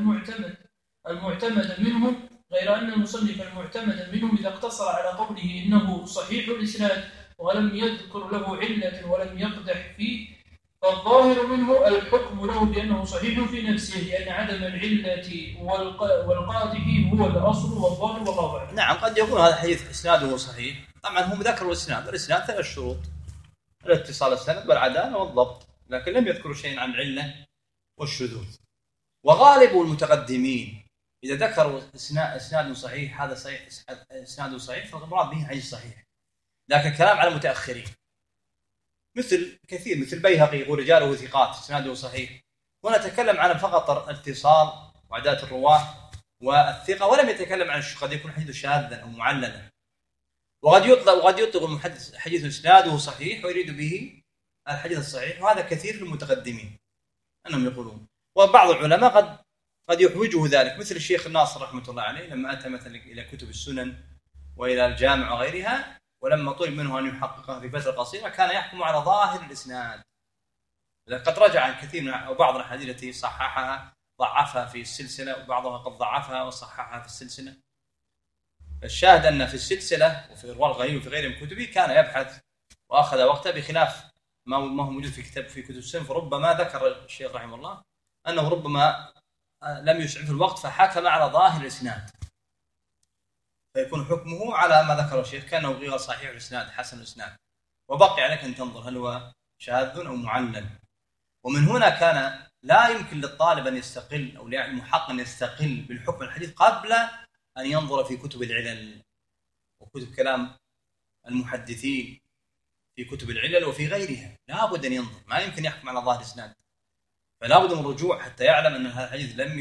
S2: المعتمد منهم إذا اقتصر على قوله إنه صحيح الإسناد ولم يذكر له علة ولم يقدح فيه، فالظاهر منه الحكم له بأنه صحيح في نفسه، لأن عدم العلة والقادح هو الأصل والظاهر، والله أعلم.
S1: نعم، قد يكون هذا الحديث إسناده صحيح، طبعا هم ذكروا الإسناد 3 شروط: الاتصال السند والعدالة والضبط، لكن لم يذكروا شيئا عن العلة والشذوذ. وغالب المتقدمين إذا ذكروا إسناد صحيح هذا صحيح إسناد صحيح فالمراد به حديث صحيح. لكن كلام على المتأخرين مثل كثير مثل البيهقي يقول رجاله ثقات إسناده صحيح، هنا تكلم عن فقط الاتصال وعدالة الرواة والثقة، ولم يتكلم عن قد يكون حديث شاذا أو معللا. وقد يطلق المحدث حديث إسناده صحيح ويريد به الحديث الصحيح، وهذا كثير في المتقدمين أنهم يقولون. وبعض العلماء قد يحوجه ذلك، مثل الشيخ الناصر رحمة الله عليه لما أتى مثلا إلى كتب السنن وإلى الجامع وغيرها، ولما طلب منه أن يحققها في فترة قصيرة كان يحكم على ظاهر الإسناد. قد رجع كثير من أو بعض الأحاديث التي صححها ضعفها في السلسلة، وبعضها قد ضعفها وصححها في السلسلة. الشاهد أن في السلسلة وفي إرواء الغريب وفي غيره من كتبه كان يبحث وأخذ وقته، بخلاف ما هو موجود في كتب السنن. فربما ذكر الشيخ رحمه الله أنه ربما لم يسعف الوقت فحكم على ظاهر الإسناد، فيكون حكمه على ما ذكر الشيخ كأنه غير صحيح الإسناد حسن الإسناد، وبقي عليك أن تنظر هل هو شاذ أو معلل. ومن هنا كان لا يمكن للطالب أن يستقل أو للمحقق أن يستقل بالحكم الحديث قبل أن ينظر في كتب العلل وكتب كلام المحدثين في كتب العلل وفي غيرها. لا بد أن ينظر، ما يمكن يحكم على ظاهر الإسناد، فلا بد من الرجوع حتى يعلم أن هذا الحديث لم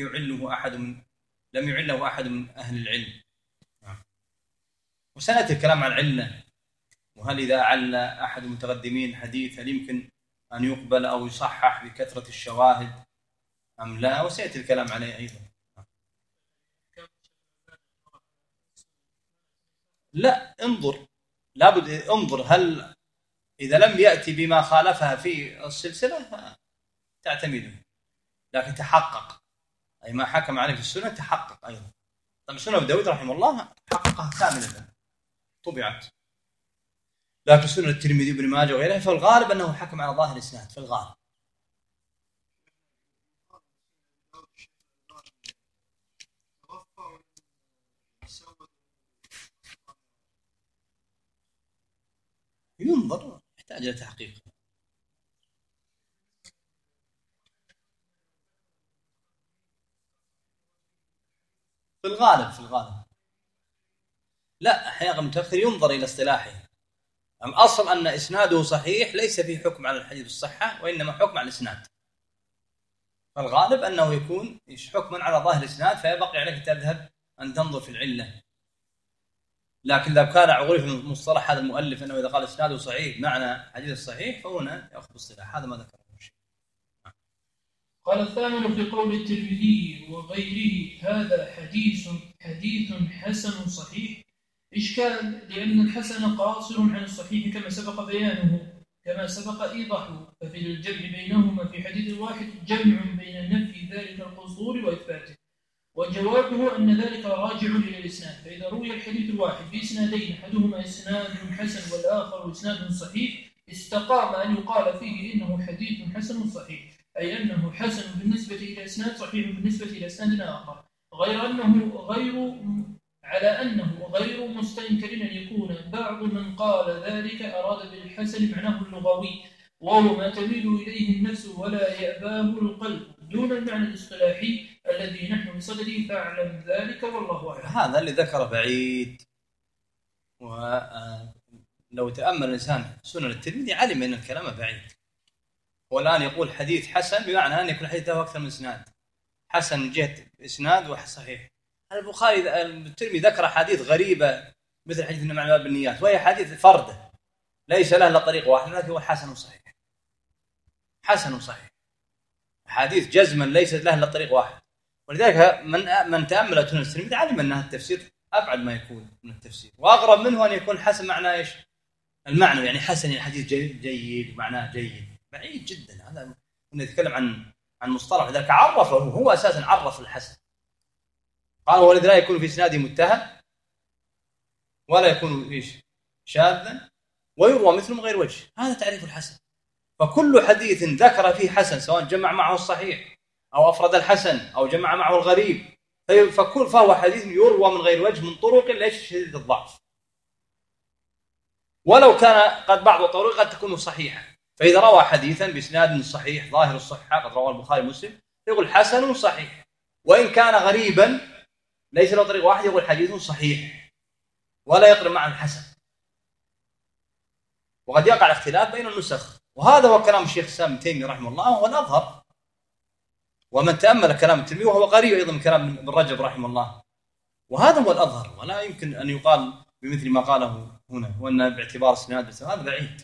S1: يعله أحد من أهل العلم. وسنأتي الكلام عن العلة، وهل إذا عل أحد المتقدمين حديث هل يمكن أن يقبل أو يصحح بكثرة الشواهد أم لا، وسيأتي الكلام عليه أيضا. لا انظر، لابد انظر هل إذا لم يأتي بما خالفها في السلسلة تعتمده، لكن تحقق أي ما حكم عليه في السنة تحقق أيضا. طبعا سنة أبي داود رحمه الله حققها كاملة طبعت، لكن سنة الترمذي وابن ماجه وغيرها فالغالب أنه حكم على ظاهر الإسناد في الغالب. ينظر يحتاج إلى تحقيق. في الغالب لا، أحيانا متأخر ينظر إلى اصطلاحه. الأصل أن إسناده صحيح ليس فيه حكم على الحديث بالصحة، وإنما حكم على الإسناد. فالغالب أنه يكون حكما على ظاهر الإسناد، فيبقي عليك تذهب أن تنظر في العلة. لكن لو كان عقول في مصطلح هذا المؤلف أنه إذا قال إسناده صحيح معنى حديث الصحيح فهنا يأخذ بالصلاح. هذا ما ذكره الشيخ.
S2: قال الثامن في قول الترمذي وغيره هذا حديث حسن صحيح. إشكال، لأن الحسن قاصر عن الصحيح كما سبق إيضاحه، ففي الجمع بينهما في حديث واحد جمع بين نفي ذلك القصور وإثباته. وجوابه أن ذلك راجع إلى الإسناد، فإذا روي الحديث الواحد بإسنادين أحدهما إسناد حسن والآخر إسناد صحيح استقام أن يقال فيه إنه حديث حسن صحيح، أي أنه حسن بالنسبة إلى إسناد صحيح بالنسبة إلى إسناد آخر، على أنه غير مستنكر أن يكون بعض من قال ذلك أراد بالحسن معناه اللغوي، وهو ما تميل إليه النفس ولا يأباه القلب، دون المعنى الاصطلاحي الذي نحن بصدده، فاعلم ذلك والله أعلم.
S1: هذا اللي ذكره بعيد. ولو تأمل الإنسان سنن الترمذي علم أن الكلام بعيد. والآن يقول حديث حسن بمعنى أن يكون حديث له أكثر من إسناد، حسن من جهة إسناد وصحيح. البخاري الترمذي ذكر حديث غريبة مثل حديث إنما الأعمال بالنيات، وهي حديث فردة ليس له إلا طريق واحد، لكن هو حسن صحيح. حسن صحيح، حديث جزما ليست له إلا طريق واحد. ولذلك من تأمل سنن الترمذي علم أن التفسير أبعد ما يكون من التفسير، وأقرب منه أن يكون حسن معناه إيش؟ المعنى، يعني حسن الحديث جيد معناه جيد، بعيد جدا. هذا نتكلم عن مصطلح، ذلك عرفه هو أساسا عرف الحسن، قال ولذلك لا يكون في إسناده متهم ولا يكون إيش شاذا ويروى مثله من غير وجه. هذا تعريف الحسن. فكل حديث ذكر فيه حسن سواء جمع معه الصحيح أو أفرد الحسن أو جمع معه الغريب فهو حديث يروى من غير وجه من طرق ليس شديد الضعف، ولو كان قد بعض الطرق قد تكون صحيحة. فإذا روى حديثا بإسناد صحيح ظاهر الصحة قد روى البخاري ومسلم يقول حسن صحيح، وإن كان غريبا ليس له طريق واحد يقول حديث صحيح ولا يقرن معه الحسن، وقد يقع اختلاف بين النسخ. وهذا هو كلام الشيخ الإسلام ابن تيمية رحمه الله، وهو الأظهر. ومن تأمل كلام الترمذي وهو قريب أيضا من كلام ابن رجب رحمه الله، وهذا هو الأظهر، ولا يمكن أن يقال بمثل ما قاله هنا وأن باعتبار السناد، هذا بعيد.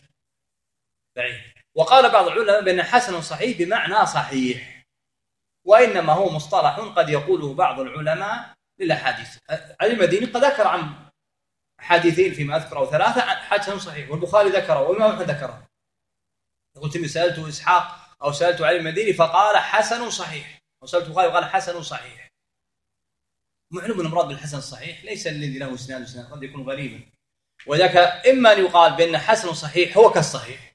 S1: وقال بعض العلماء بأن حسن صحيح بمعنى صحيح، وإنما هو مصطلح قد يقوله بعض العلماء للأحاديث. علي المديني قد ذكر عن حديثين فيما أذكر أو 3 حسن صحيح، والبخاري ذكره والإمام أحمد ذكره. قلت لي سألت إسحاق أو سألت علي المديني فقال حسن صحيح، أو سألت البخاري وقال حسن صحيح. معلوم المراد بالحسن الصحيح ليس الذي له اسناد قد يكون غريبا، وذاك إما أن يقال بأن حسن صحيح هو كالصحيح،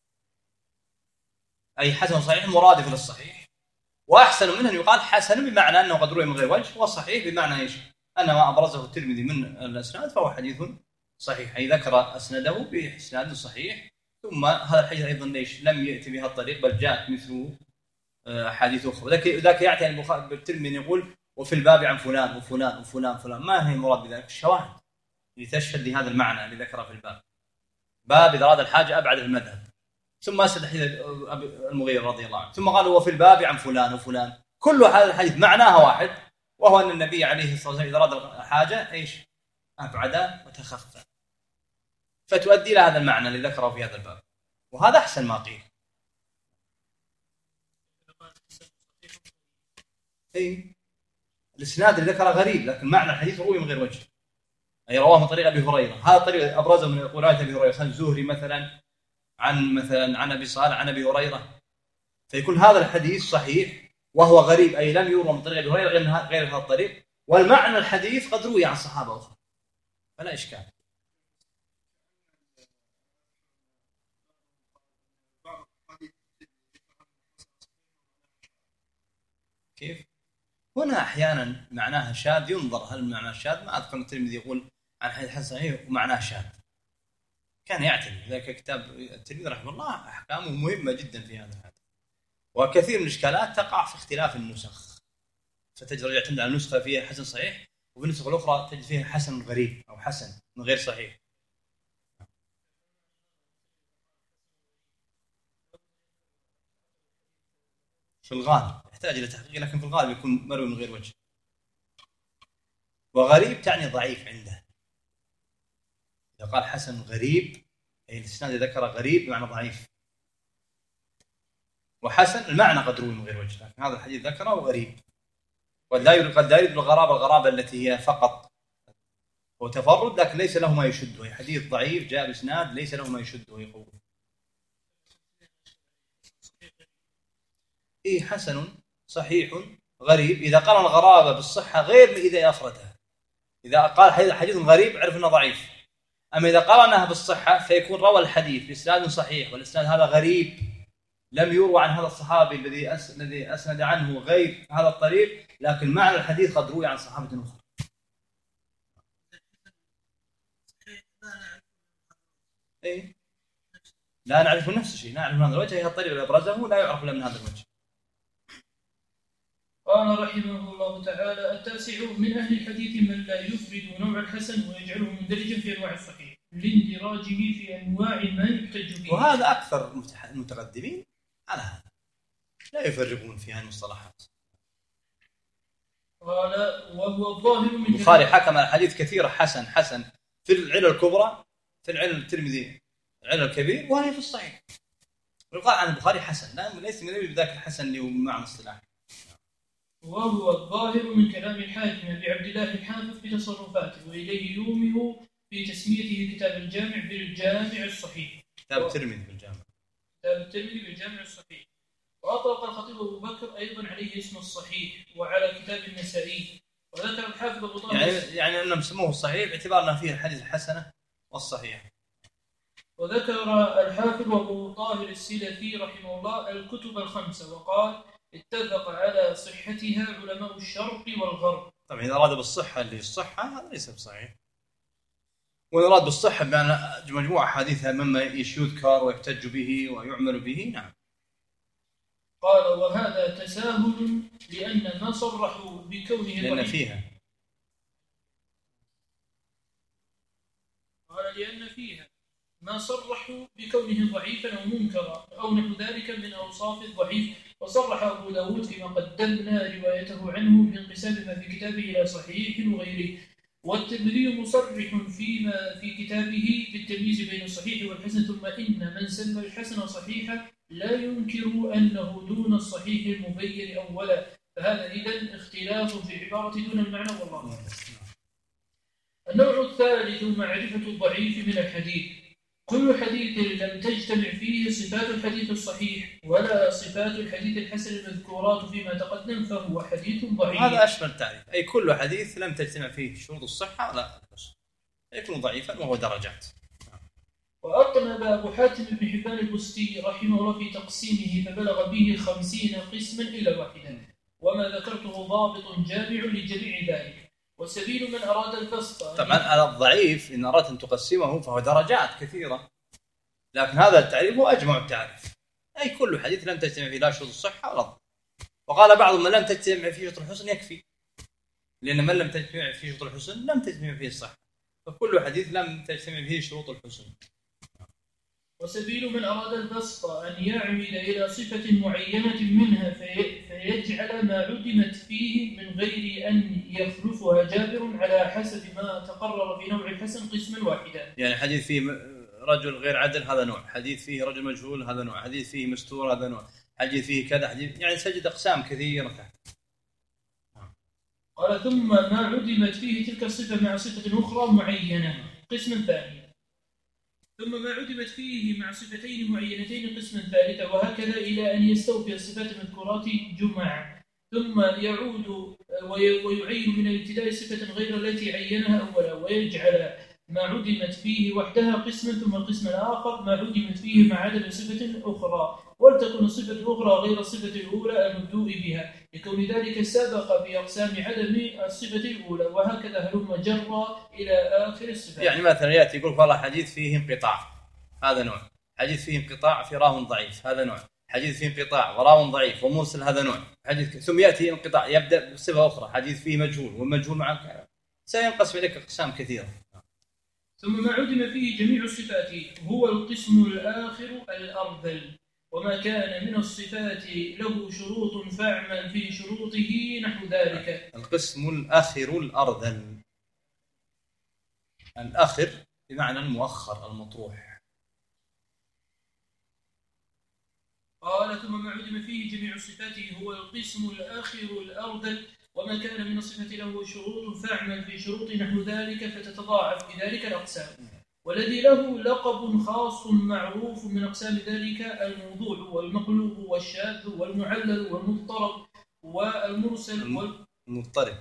S1: أي حسن صحيح مرادف للصحيح، وأحسن منه أن يقال حسن بمعنى أنه قد روي من غير وجه، وصحيح بمعنى إيش؟ أن ما أبرزه الترمذي من الأسناد فهو حديث صحيح، أي ذكر أسنده بإسناد صحيح. ثم هذا الحديث أيضا ليش لم يأتي بهذا الطريق، بل جاءت مثله حديث أخرى. وذاك يعتني البخاري بالترمذي يقول وفي الباب عن فلان وفلان وفلان فلان. ما هي المراد بذلك؟ الشواهد اللي تشهد لهذا المعنى اللي ذكره في الباب. باب إذا أراد الحاجة أبعد المذهب. ثم أسد حديث المغيرة رضي الله عنه، ثم قال وفي الباب عن فلان وفلان. كل هذا الحديث معناها واحد، وهو أن النبي عليه الصلاة والسلام إذا أراد الحاجة إيش؟ أبعد وتخفى، فتؤدي إلى هذا المعنى اللي ذكره في هذا الباب، وهذا أحسن ما قيل. أي الإسناد اللي ذكره غريب، لكن معنى الحديث روي من غير وجه، أي رواه من طريق أبي هريرة. هذا طريق أبرزه من رواية أبي هريرة، خان الزهري مثلا عن أبي صالح عن أبي هريرة، فيكون هذا الحديث صحيح وهو غريب، أي لم يروى من طريق أبي هريرة غير هذا الطريق، والمعنى الحديث قد روي عن صحابة أخرى، فلا إشكال. كيف؟ هنا أحيانا معناها شاذ، ينظر هل معناه شاذ. ما أذكر الترمذي يقول عن حديث حسن صحيح ومعناه شاذ، كان يعتني ذلك كتاب الترمذي رحمه الله، أحكامه مهمة جدا في هذا الحديث. وكثير من الإشكالات تقع في اختلاف النسخ، فتجد رجل يعتمد على نسخة فيها حسن صحيح، وفي النسخة الأخرى تجد فيها حسن غريب أو حسن من غير صحيح. في الغالب يحتاج إلى تحقيق، لكن في الغالب يكون مروي من غير وجه. وغريب تعني ضعيف عنده، إذا قال حسن غريب أي الإسناد ذكر غريب بمعنى ضعيف، وحسن المعنى قد روي من غير وجه، لكن هذا الحديث ذكره غريب. قد لا يريد الغرابة التي هي فقط وتفرد، لكن ليس له ما يشده، أي حديث ضعيف جاء بإسناد ليس له ما يشده ويقوه. إيه حسن صحيح غريب إذا قرن الغرابة بالصحة غير من إذا أفردها. إذا قال حديث غريب عرف أنه ضعيف، أما إذا قرنها بالصحة فيكون روى الحديث بإسناد صحيح، والإسناد هذا غريب لم يروى عن هذا الصحابي الذي أسند عنه غير هذا الطريق، لكن معنى الحديث قد روي عن صحابة أخرى. إيه لا نعرف نفس الشيء، نعرف من هذا الوجه، هي الطريق اللي أبرزه لا يعرف إلا من هذا الوجه.
S2: قال رحمه الله تعالى: التاسع من أهل الحديث من لا يفرد نوع الحسن ويجعله مندرجا في أنواع الصحيح لاندراجه في أنواع ما يحتج به.
S1: وهذا أكثر المتقدمين على هذا، لا يفرقون في هذه المصطلحات.
S2: قال وهو الظاهر من
S1: البخاري حكم على حديث كثيرة حسن في العلل الكبرى، في العلل الترمذي العلل الكبير، وهي في الصحيح. ويقال عن البخاري حسن، لا ليس من ذاك الحسن اللي هو بمعنى اصطلاحي.
S2: وهو الظاهر من كلام الحاكم أبي عبد الله الحافظ في تصرفاته، وإليه يومه في تسميته كتاب الجامع بالجامع الصحيح.
S1: كتاب الترمذي بالجامع.
S2: كتاب الترمذي بالجامع الصحيح. وأطلق الخطيب أبو بكر أيضا عليه اسم الصحيح، وعلى كتاب النسائي. وذكر الحافظ أبو طالب
S1: يعني أنهم سموه الصحيح باعتبار فيه الحديث الحسنة والصحيح.
S2: وذكر الحافظ أبو طاهر السلفي رحمه الله الكتب الخمسة، وقال اتفق على صحتها علماء الشرق والغرب.
S1: طبعا إذا أراد بالصحة اللي الصحة هذا ليس بصحيح، وإذا أراد بالصحة بأن مجموعة حديثها مما يذكر ويحتج به ويعمل به، نعم.
S2: قال وهذا تساهل لأن ما صرحوا بكونه
S1: لأن فيها
S2: فيها ما صرحوا بكونه ضعيفا أو منكرا أو نحو ذلك من أوصاف الضعيف. وصرح أبو داود فيما قدمنا روايته عنه بانقسام ما في كتابه إلى صحيح وغيره. والترمذي مصرح فيما في كتابه بالتمييز بين الصحيح والحسن. ثم إن من سمى الحسن صحيحا لا ينكر أنه دون الصحيح المبين أولا، فهذا إذن اختلاف في العبارة دون المعنى والله أعلم. النوع الثالث معرفة الضعيف من الحديث. كل حديث لم تجتمع فيه صفات الحديث الصحيح ولا صفات الحديث الحسن المذكورات فيما تقدم فهو حديث ضعيف.
S1: هذا أشمل تعريف، أي كل حديث لم تجتمع فيه شروط الصحة ولا الحسن يكون ضعيفا وهو درجات.
S2: وأطنب أبو حاتم بن حبان البستي رحمه الله في تقسيمه فبلغ به 50 قسما إلى واحدا، وما ذكرته ضابط جامع لجميع ذلك. وسبيل من أراد البسط.
S1: طبعا على الضعيف إن أردت أن تقسمه فهو درجات كثيرة، لكن هذا التعريف هو أجمع التعريف، أي كل حديث لم تجتمع فيه لا شروط الصحة ولا. وقال بعضهم من لم تجتمع فيه شروط الحسن يكفي، لأن من لم تجتمع فيه شروط الحسن لم تجتمع فيه الصحة، فكل حديث لم تجتمع فيه شروط الحسن.
S2: وسبيل من أراد البسط أن يعمد إلى صفة معينة منها فيجعل ما عدمت فيه من غير أن يخلفها جابر على حسب ما تقرر في نوع الحسن قسما واحدا.
S1: يعني حديث فيه رجل غير عدل هذا نوع، حديث فيه رجل مجهول هذا نوع، حديث فيه مستور هذا نوع، حديث فيه كذا حديث، يعني سجد أقسام كثيرة.
S2: قال ثم ما عدمت فيه تلك الصفة مع صفة أخرى معينة قسما ثانيا، ثم ما عدمت فيه مع صفتين معينتين قسما ثالثا، وهكذا إلى أن يستوفي الصفات المذكورات جمعا، ثم يعود ويعين من الابتداء صفة غير التي عينها أولا، ويجعل ما عدمت فيه وحدها قسما، ثم القسم الآخر ما عدمت فيه مع عدم صفة أخرى، ولتكن الصفة الأخرى غير الصفة الأولى المبدوء بها، لكون ذلك سبق في أقسام عدم الصفة الأولى، وهكذا هلم جرى إلى آخر الصفات.
S1: يعني مثلا يأتي يقول والله حديث فيه انقطاع هذا نوع، حديث فيه انقطاع في راو ضعيف هذا نوع، حديث فيه انقطاع وراو ضعيف ومرسل هذا نوع، حديث ثم يأتي انقطاع يبدأ بصفة أخرى، حديث فيه مجهول والمجهول معك، سينقسم إليك أقسام كثيرة.
S2: ثم ما عدم فيه جميع الصفات هو القسم الآخر الأرذل، وما كان من الصفات له شروط فاعمل في شروطه نحو ذلك.
S1: القسم الآخر الأرذل، الآخر بمعنى المؤخر المطروح.
S2: قال ثم ما عدم فيه جميع الصفات هو القسم الآخر الأرذل، وما كان من الصفة له شروط فاعمل في شروط نحو ذلك فتتضاعف بذلك الأقسام. والذي له لقب خاص معروف من أقسام ذلك الموضوع والمقلوب والشاذ والمعلل والمضطرب والمرسل
S1: والمضطرب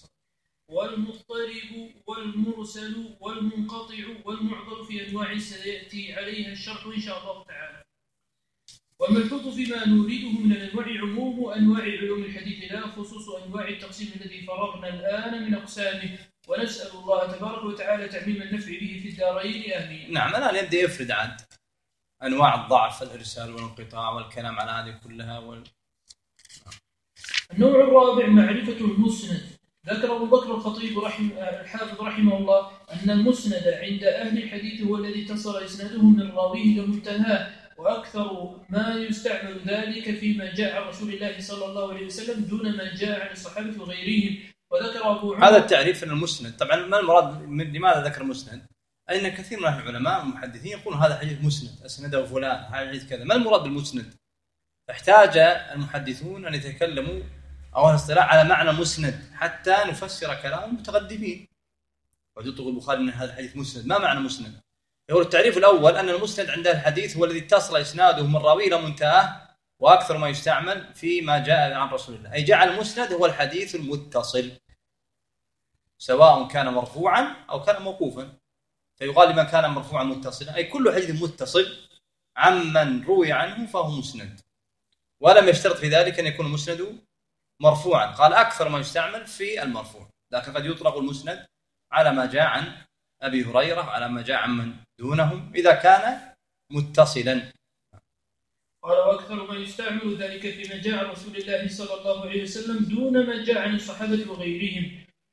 S2: والمرسل والمنقطع والمعضل في أنواع سيأتي عليها الشرح إن شاء الله تعالى. والملحوظ فيما نريده من الأنواع عموم أنواع علوم الحديث لا خصوص أنواع التقسيم الذي فرغنا الآن من أقسامه، ونسأل الله تبارك وتعالى تعميم النفع به في الدارين آمين.
S1: نعم، الآن يبدأ يفرد عاد أنواع الضعف الإرسال والانقطاع والكلام على هذه كلها
S2: النوع الرابع معرفة المسند. ذكر أبو بكر الخطيب الحافظ رحمه الله أن المسند عند أهل الحديث هو الذي اتصل إسناده من راويه لمنتهاه، وأكثر ما يستعمل ذلك فيما جاء عن رسول الله صلى الله عليه وسلم دون ما جاء عن الصحابة وغيرهم. وذكر أبو
S1: هذا التعريف أن المسند، طبعا ما المراد لماذا ذكر المسند؟ أن كثير من العلماء والمحدثين يقولون هذا حديث مسند أسنده فلان، هذا حديث كذا. ما المراد بالمسند؟ احتاج المحدثون أن يتكلموا أو الاصطلاح على معنى مسند حتى نفسر كلام المتقدمين. ويطلق البخاري من هذا الحديث مسند، ما معنى مسند؟ يقول التعريف الأول أن المسند عند الحديث هو الذي اتصل إسناده من راوي إلى منتهاه، وأكثر ما يستعمل فيما جاء عن رسول الله، أي جعل المسند هو الحديث المتصل سواء كان مرفوعا أو كان موقوفا، فيقال لمن كان مرفوعا متصلا أي كل حديث متصل عمن روي عنه فهو مسند، ولم يشترط في ذلك أن يكون المسند مرفوعا، قال أكثر ما يستعمل في المرفوع، لكن قد يطلق المسند على ما جاء عن أبي هريرة على ما جاء عن من دونهم إذا كان متصلا.
S2: قال وأكثر ما يستعمل ذلك فيما جاء عن رسول الله صلى الله عليه وسلم دون ما جاء عن الصحابة وغيرهم.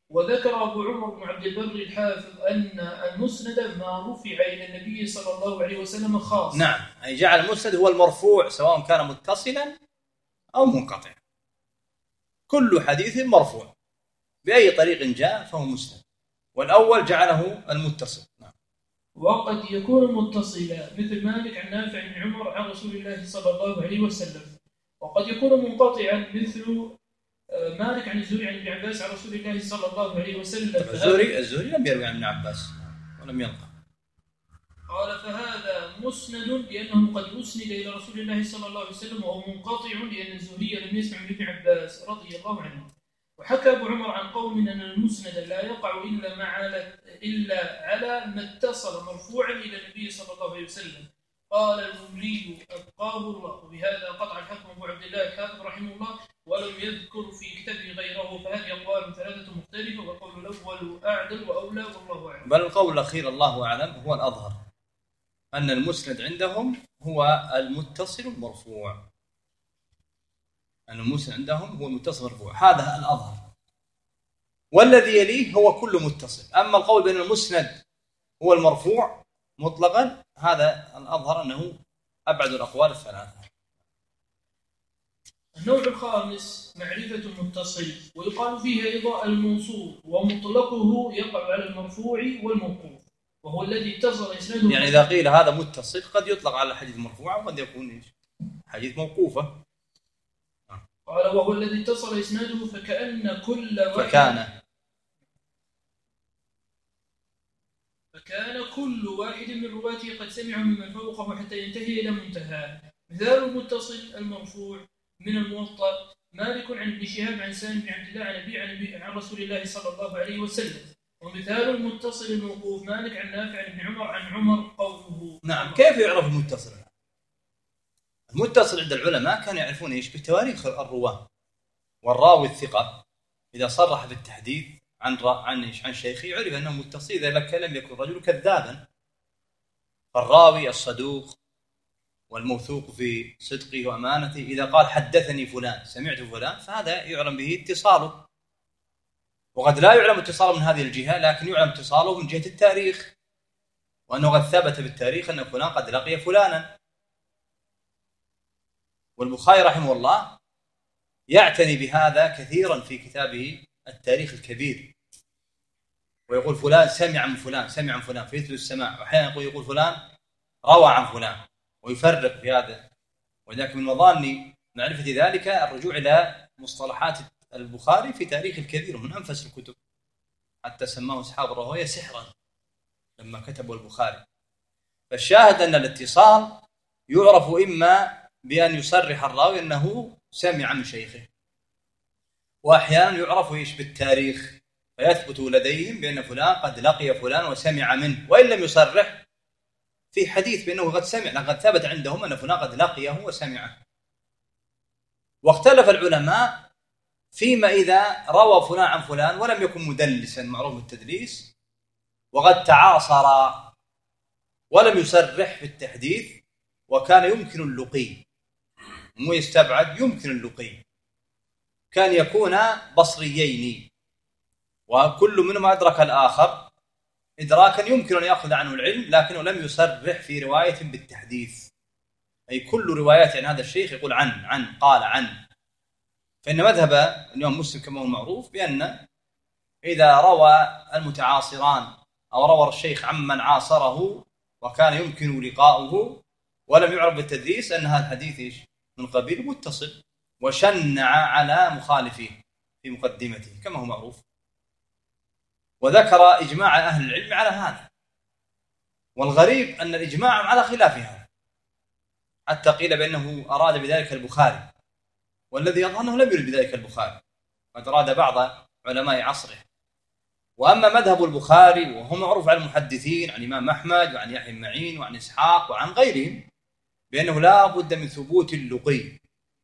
S2: وذكر أبو عمر بن عبد البر الحافظ أن المسند ما رفع إلى النبي صلى الله عليه وسلم خاص.
S1: نعم، أي جعل المسند هو المرفوع سواء كان متصلا أو منقطعا. كل حديث مرفوع بأي طريق جاء فهو مسند، والأول جعله المتصل. نعم.
S2: وقد يكون متصلا مثل مالك عن نافع بن عمر عن رسول الله صلى الله عليه وسلم، وقد يكون منقطعا مثل مالك عن الزهري عن ابن عباس عن رسول الله صلى الله عليه وسلم.
S1: الزهري لم يروي عن ابن عباس ولم يلقى.
S2: قال فهذا مسند لأنه قد أسند إلى رسول الله صلى الله عليه وسلم، وهو منقطع لأن الزهري لم يسمع من ابن عباس رضي الله عنه. وحكى أبو عمر عن قوم أن المسند لا يقع إلا على ما اتصل مرفوعا إلى النبي صلى الله عليه وسلم. قال المملي أبقاه الله، وبهذا قطع الحكم أبو عبد الله الحافظ رحمه الله، ولم يذكر في كتابه غيره، فهذه أقوال ثلاثة مختلفة، والقول الأول أعدل وأولى والله أعلم.
S1: بل القول الأخير الله أعلم هو الأظهر، أن المسند عندهم هو المتصل المرفوع. أن المسند عندهم هو المتصل المرفوع، هذا الأظهر، والذي يليه هو كل متصل. أما القول بأن المسند هو المرفوع مطلقا، هذا الأظهر أنه أبعد الأقوال الثلاثة.
S2: النوع الخامس معرفة المتصل، ويقال فيه أيضا الموصول، ومطلقه يقع على المرفوع والموقوف، وهو الذي اتصل إسناده.
S1: يعني إذا قيل هذا متصل قد يطلق على حديث مرفوع وقد يكون حديث موقوفة.
S2: قال وهو الذي اتصل إسناده فكأن كل واحد من رواته قد سمع ممن فوقه حتى ينتهي إلى منتهى. مثال المتصل المرفوع من الموطأ مالك عن ابن شهاب عن سالم بن عبد الله عن أبي عن رسول الله صلى الله عليه وسلم. ومثال المتصل الموقوف مالك عن نافع عن ابن عمر عن عمر قوله.
S1: نعم. كيف يعرف المتصل؟ المتصل عند العلماء كانوا يعرفون ايش؟ بتواريخ الرواه، والراوي الثقة إذا صرح بالتحديث عن شيخه يعرف أنه متصل، إذا لم يكن رجل كذابا. فالراوي الصدوق والموثوق في صدقه وأمانته إذا قال حدثني فلان سمعت فلان، فهذا يعلم به اتصاله. وقد لا يعلم اتصاله من هذه الجهة، لكن يعلم اتصاله من جهة التاريخ، وأنه قد ثبت بالتاريخ أن فلان قد لقي فلانا. والبخاري رحمه الله يعتني بهذا كثيرا في كتابه التاريخ الكبير، ويقول فلان سمع من فلان سمع عن فلان فيثبت السماع، وأحيانا يقول فلان روى عن فلان، ويفرق في هذا. ولذلك من مظان معرفة ذلك الرجوع إلى مصطلحات البخاري في تاريخ الكبير، من أنفس الكتب، حتى سماه أصحاب الرواية سحرا لما كتبوا البخاري. فالشاهد أن الاتصال يعرف إما بأن يصرح الراوي أنه سمع من شيخه، وأحيانا يعرف بالتاريخ، فيثبت لديهم بأن فلان قد لقي فلان وسمع منه، وإن لم يصرح في حديث بأنه قد سمع، لقد ثبت عندهم أن فلان قد لقيه وسمعه. واختلف العلماء فيما إذا روى فلان عن فلان ولم يكن مدلسا معروف بالتدليس، وقد تعاصر ولم يصرح في التحديث، وكان يمكن اللقي، مو يستبعد، يمكن اللقي، كان يكون بصريين وكل منهما أدرك الآخر إدراكا يمكن أن يأخذ عنه العلم، لكنه لم يصرح في رواية بالتحديث. أي كل روايات عن هذا الشيخ يقول عن قال عن. فإن مذهب الإمام مسلم كما هو معروف بأن إذا روى المتعاصران أو روى الشيخ عمن عاصره وكان يمكن لقاؤه ولم يعرف بالتدليس، أن هذا الحديث من قبيل متصل، وشنع على مخالفه في مقدمته كما هو معروف. وذكر إجماع أهل العلم على هذا، والغريب أن الإجماع على خلاف هذا، حتى قيل بأنه أراد بذلك البخاري، والذي يظهر أنه لم يرد بذلك البخاري، قد أراد بعض علماء عصره. وأما مذهب البخاري وهو معروف عن المحدثين، عن الإمام أحمد وعن يحيى بن معين وعن إسحاق وعن غيرهم، بأنه لا بد من ثبوت اللقي.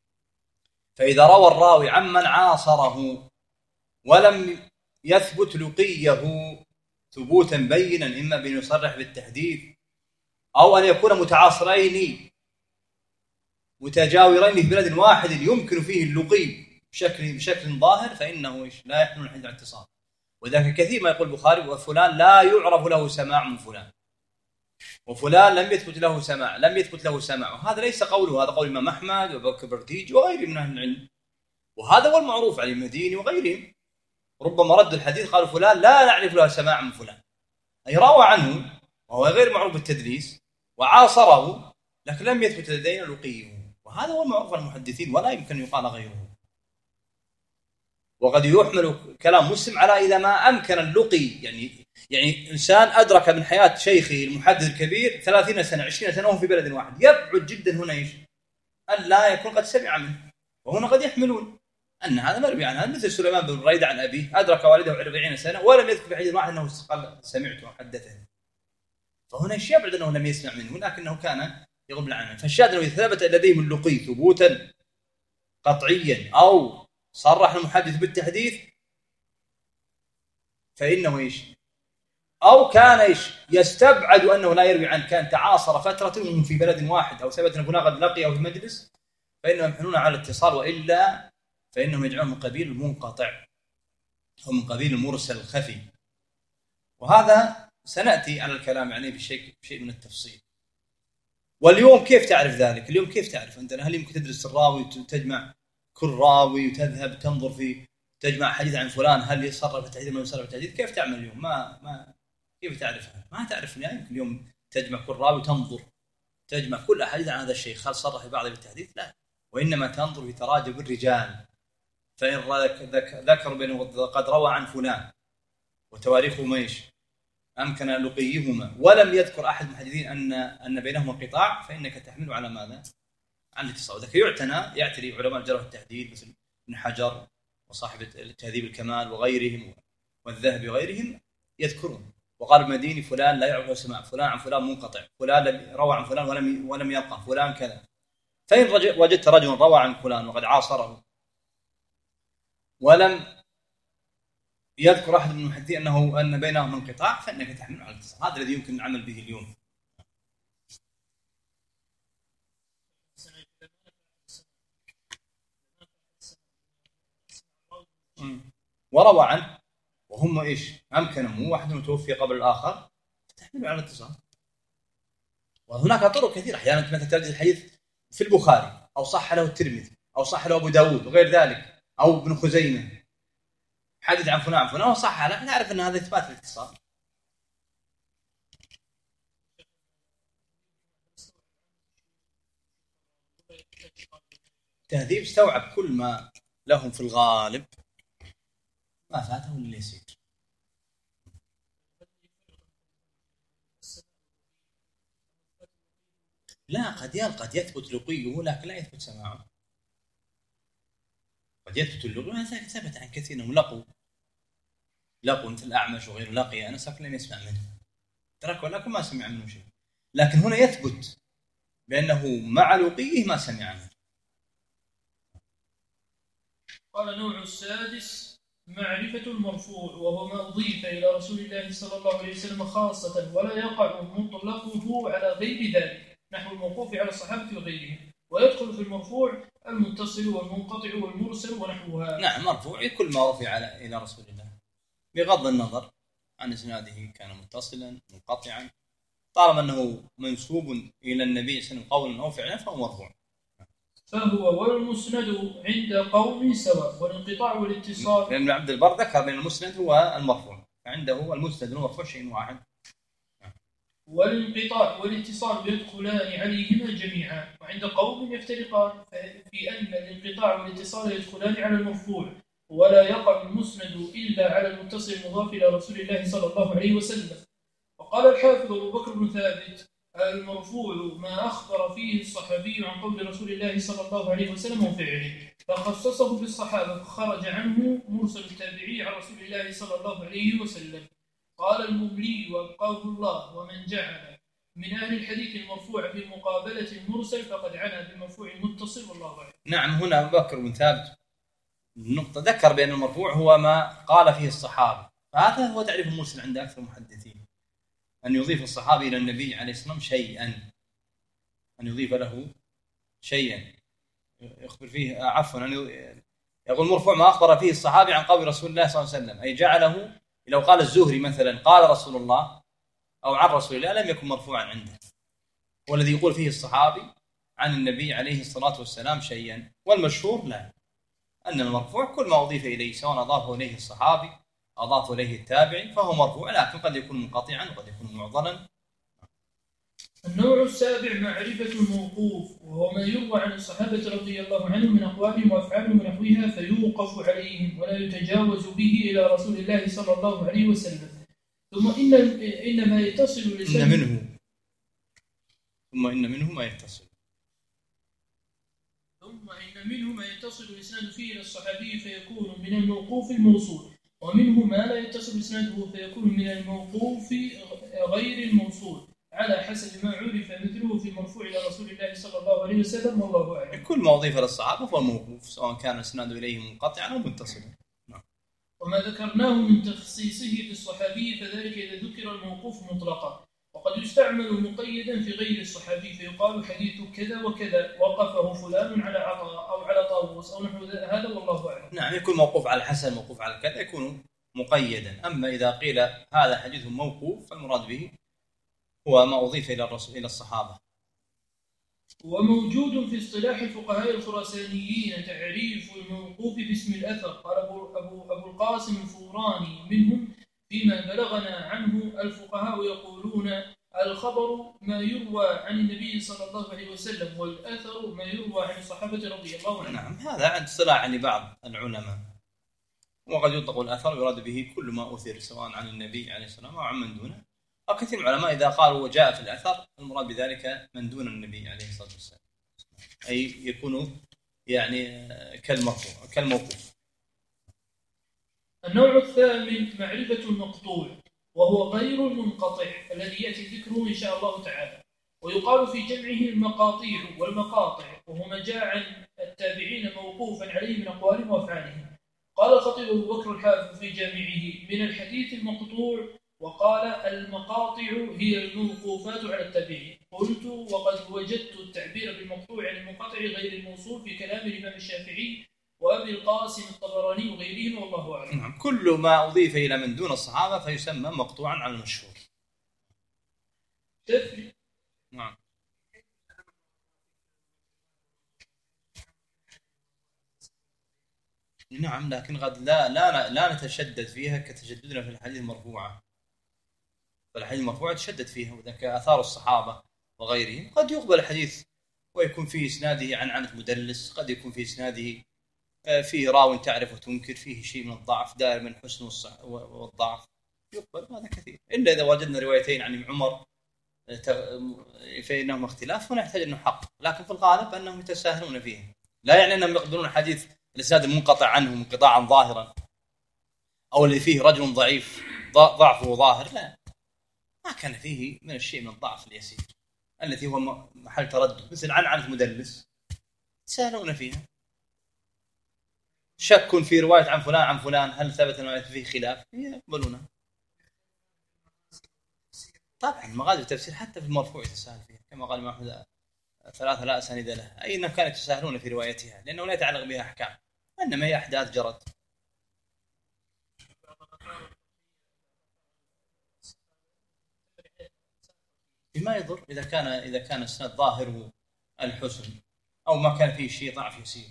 S1: فإذا روى الراوي عمن عاصره ولم يثبت لقيه ثبوتا بينا، إما بأن يصرح بالتحديث أو أن يكون متعاصرين متجاورين في بلد واحد يمكن فيه اللقي بشكل ظاهر، فإنه لا يحمل الحديث على الاتصال. وذلك كثير ما يقول البخاري وفلان لا يعرف له سماع من فلان، وفلان لم يثبت له سماع، وهذا ليس قوله، هذا قول الإمام أحمد وبكر برديج وغيره من أهل العلم، وهذا هو المعروف علي المديني وغيرهم. ربما ردوا الحديث قالوا فلان لا نعرف له سماع من فلان، أي روى عنه وهو غير معروف بالتدليس وعاصره لكن لم يثبت لدينا لقيه، وهذا هو المعروف عن المحدثين ولا يمكن أن يقال غيره. وقد يحمل كلام مسلم على إذا ما أمكن اللقي، يعني إنسان أدرك من حياة شيخه المحدث الكبير 30 سنة 20 سنة وهم في بلد واحد، يبعد جدا هنا أن لا يكون قد سمع منه، وهنا قد يحملون أن هذا مروي عن هذا، مثل سليمان بن بريدة عن أبيه أدرك والده 40 سنة ولم يذكر في حديث واحد أنه قال سمعته وحدثه، فهنا شيء يبعد أنه لم يسمع منه ولكنه كان يغب عنه. فالشاهد أنه إذا ثبت لديهم اللقي ثبوتا قطعيا أو صرح المحدث بالتحديث فإنه أو كان يستبعد أنه لا يروي عنه، كان تعاصر فترة وهم في بلد واحد أو ثبت أن فلان قد لقيه في مجلس فإنهم يحملون على الاتصال، وإلا فإنهم يجعلون من قبيل المنقطع أو من قبيل المرسل الخفي. وهذا سنأتي على الكلام يعني بشيء من التفصيل. واليوم كيف تعرف ذلك؟ اليوم كيف تعرف أنت؟ هل يمكن تدرس الراوي وتجمع كل راوي وتذهب تنظر في تجمع حديث عن فلان هل يصرف التحديث ما يصرف التحديث؟ كيف تعمل اليوم؟ ما كيف تعرفها؟ ما تعرف. يعني يمكن اليوم تجمع كل راوي وتنظر تجمع كل أحاديث عن هذا الشيخ هل صرح بعضه بالتحديث؟ لا، وإنما تنظر في تراجم الرجال، فإن ذكر بأنه قد روى عن فلان وتواريخه أمكن لقيهما ولم يذكر أحد المحدثين أن بينهما انقطاع فإنك تحمله على ماذا؟ عن الاتصال. وذلك يعتني علماء الجرح والتعديل مثل ابن حجر وصاحب التهذيب الكمال وغيرهم والذهبي وغيرهم يذكرون. وقال المديني فلان لا يعرف سماع فلان عن فلان منقطع، فلان روى عن فلان ولم يلقى فلان كذا. فإن وجدت رجل روى عن فلان وقد عاصره ولم يذكر أحد من المحدثين أن بينهم انقطاع فإنك تحمله على الاتصال. هذا الذي يمكن العمل به اليوم. وروى عنه وهم أمكنهم واحد متوفي قبل الآخر تحمله على الاتصال. وهناك طرق كثيرة، أحيانا مثلا تجد الحديث في البخاري أو صح له الترمذي أو صح له أبو داود وغير ذلك أو ابن خزيمة حدث عن فلان وصح له، نعرف أن هذا إثبات الاتصال. تهذيب استوعب كل ما لهم في الغالب، ما فاته اللي يصير. لا، قد يثبت لقيه لكن لا يثبت سماعه. قد يثبت اللقي، هذا ثبت عن كثير انهم لقوا مثل الأعمش وغيره لقي أنس لكن لم يسمع منه، ترك ولكن ما سمع منه شيء. لكن هنا يثبت بأنه مع لقيه ما سمع منه.
S2: قال النوع السادس معرفة المرفوع، وهو ما أضيف إلى رسول الله صلى الله عليه وسلم خاصة ولا يقع مطلقه على غير ذلك، نحو الموقوف على الصحابة وغيرهم. ويدخل في المرفوع المتصل والمنقطع والمرسل ونحوها. نعم،
S1: مرفوع كل ما رفع إلى رسول الله بغض النظر عن إسناده كان متصلا منقطعا، طالما أنه منسوب إلى النبي صلى الله عليه وسلم قولا أو فعلا فهو مرفوع.
S2: فهو والمسند عند قوم سواء، والانقطاع والاتصال.
S1: لأن ابن عبد البر ذكر بأن المسند هو المرفوع، فعنده المسند والمرفوع شيء واحد.
S2: والانقطاع والاتصال يدخلان عليهما جميعا، وعند قوم يفترقان في أن الانقطاع والاتصال يدخلان على المرفوع، ولا يقع المسند إلا على المتصل المضاف إلى رسول الله صلى الله عليه وسلم. وقال الحافظ أبو بكر بن ثابت: المرفوع ما أخبر فيه الصحابي عن قول رسول الله صلى الله عليه وسلم وفعله، فخصصه بالصحابة فخرج عنه مرسل التابعي عن رسول الله صلى الله عليه وسلم. قال المملي وابقاه الله: ومن جعل من أهل الحديث المرفوع في مقابلة المرسل فقد عنى بالمرفوع المتصل، والله أعلم.
S1: نعم، هنا أبو بكر بن ثابت النقطة ذكر بأن المرفوع هو ما قال فيه الصحابة، فهذا هو تعريف المرسل عند أكثر المحدثين، أن يضيف الصحابي إلى النبي عليه الصلاة والسلام شيئا، أن يضيف له شيئا يخبر فيه، عفوا أن يقول مرفوع ما أخبر فيه الصحابي عن قول رسول الله صلى الله عليه وسلم، أي جعله لو قال الزهري مثلا قال رسول الله أو عن رسول الله لم يكن مرفوعا عنده، والذي يقول فيه الصحابي عن النبي عليه الصلاة والسلام شيئا. والمشهور لا، أن المرفوع كل ما أضيف إليه سواء أضافه إليه الصحابي أضافه إليه التابعي فهو مرفوع، لكن قد يكون منقطعا وقد يكون معضلا.
S2: النوع السابع معرفة الموقوف، وهو ما يروى عن الصحابة رضي الله عنهم من أقوالهم وأفعالهم ونحوها فيوقف عليهم ولا يتجاوز به إلى رسول الله صلى الله عليه وسلم. ثم إن ما يتصل لسنده
S1: إن منه ما يتصل
S2: الإسناد فيه إلى الصحابي فيكون من الموقوف الموصول، ومنه ما لا يتصل إسناده فيكون من الموقوف غير الموصول على حسب ما عرف مثله في المرفوع إلى رسول الله صلى الله عليه وسلم، والله أعلم.
S1: كل ما أضيف للصحابة فهو موقوف سواء كان إسناده إليه منقطعا أو متصلا.
S2: وما ذكرناه من تخصيصه بالصحابي فذلك إذا ذكر الموقوف مطلقا، وقد يستعمل مقيدا في غير الصحابي فيقال حديث كذا وكذا وقفه فلان على عطاء أو على طاووس أو نحو هذا، والله أعلم.
S1: نعم، يكون موقوف على الحسن موقوف على كذا يكون مقيدا. أما إذا قيل هذا حديث موقوف فالمراد به هو ما أضيف إلى الرسول إلى الصحابة.
S2: وموجود في اصطلاح الفقهاء الخراسانيين تعريف الموقوف باسم الأثر، قال أبو القاسم الفوراني منهم فيما بلغنا عنه الفقهاء يقولون الخبر ما يروى عن النبي صلى الله عليه وسلم، والأثر ما يروى عن الصحابة رضي الله عنهم.
S1: نعم، هذا عند اصطلاح لبعض العلماء. وقد يطلق الأثر يراد به كل ما أثر سواء عن النبي عليه الصلاة والسلام أو عن من دونه، أو كثير من العلماء إذا قالوا وجاء في الأثر المراد بذلك من دون النبي عليه الصلاة والسلام، أي يكون يعني كالموقوف.
S2: النوع الثامن معرفة المقطوع، وهو غير المنقطع الذي يأتي ذكره إن شاء الله تعالى، ويقال في جمعه المقاطيع والمقاطع، وهو ما جاء عن التابعين موقوفا عليه من أقوالهم وأفعالهم. قال الخطيب أبو بكر الحافظ في جامعه من الحديث المقطوع، وقال المقاطع هي الموقوفات على التابعين. قلت وقد وجدت التعبير بالمقطوع عن المنقطع غير الموصول في كلام الإمام الشافعي وأبي القاسم الطبراني وغيرهم، والله أعلم.
S1: نعم، كل ما أضيف إلى من دون الصحابة فيسمى مقطوعا على المشهور. نعم. نعم، لكن قد لا نتشدد فيها كتشددنا في الحديث المرفوعة. فالحديث المرفوعة تشدد فيها، وذاك آثار الصحابة وغيرهم. قد يقبل الحديث ويكون فيه إسناده عنعنة مدلس، قد يكون فيه إسناده فيه راو تعرف وتنكر، فيه شيء من الضعف دائما من الحسن والضعف، يقبل هذا كثير. إلا إذا وجدنا روايتين عن عمر فإنهم اختلاف هنا يحتاج أنه حق، لكن في الغالب أنهم يتساهلون فيه. لا يعني أنهم يقبلون حديث الإسناد المنقطع عنه انقطاعا ظاهرا أو اللي فيه رجل ضعيف ضعفه ظاهر، لا، ما كان فيه من الشيء من الضعف اليسير التي هو محل تردد، مثل عنعنة مدلس يتساهلون فيها. شك في رواية عن فلان هل ثبت أنه فيه خلاف يقبلونه. طبعا مغازي التفسير حتى في المرفوع يتساهل فيها، كما قال الإمام أحمد 3 لا أسانيد لها، أي أنهم كانوا يتساهلون في روايتها لأنه لا يتعلق بها أحكام، إنما هي أحداث جرت. بما يضر إذا كان السند ظاهره الحسن أو ما كان فيه شيء ضعف يسير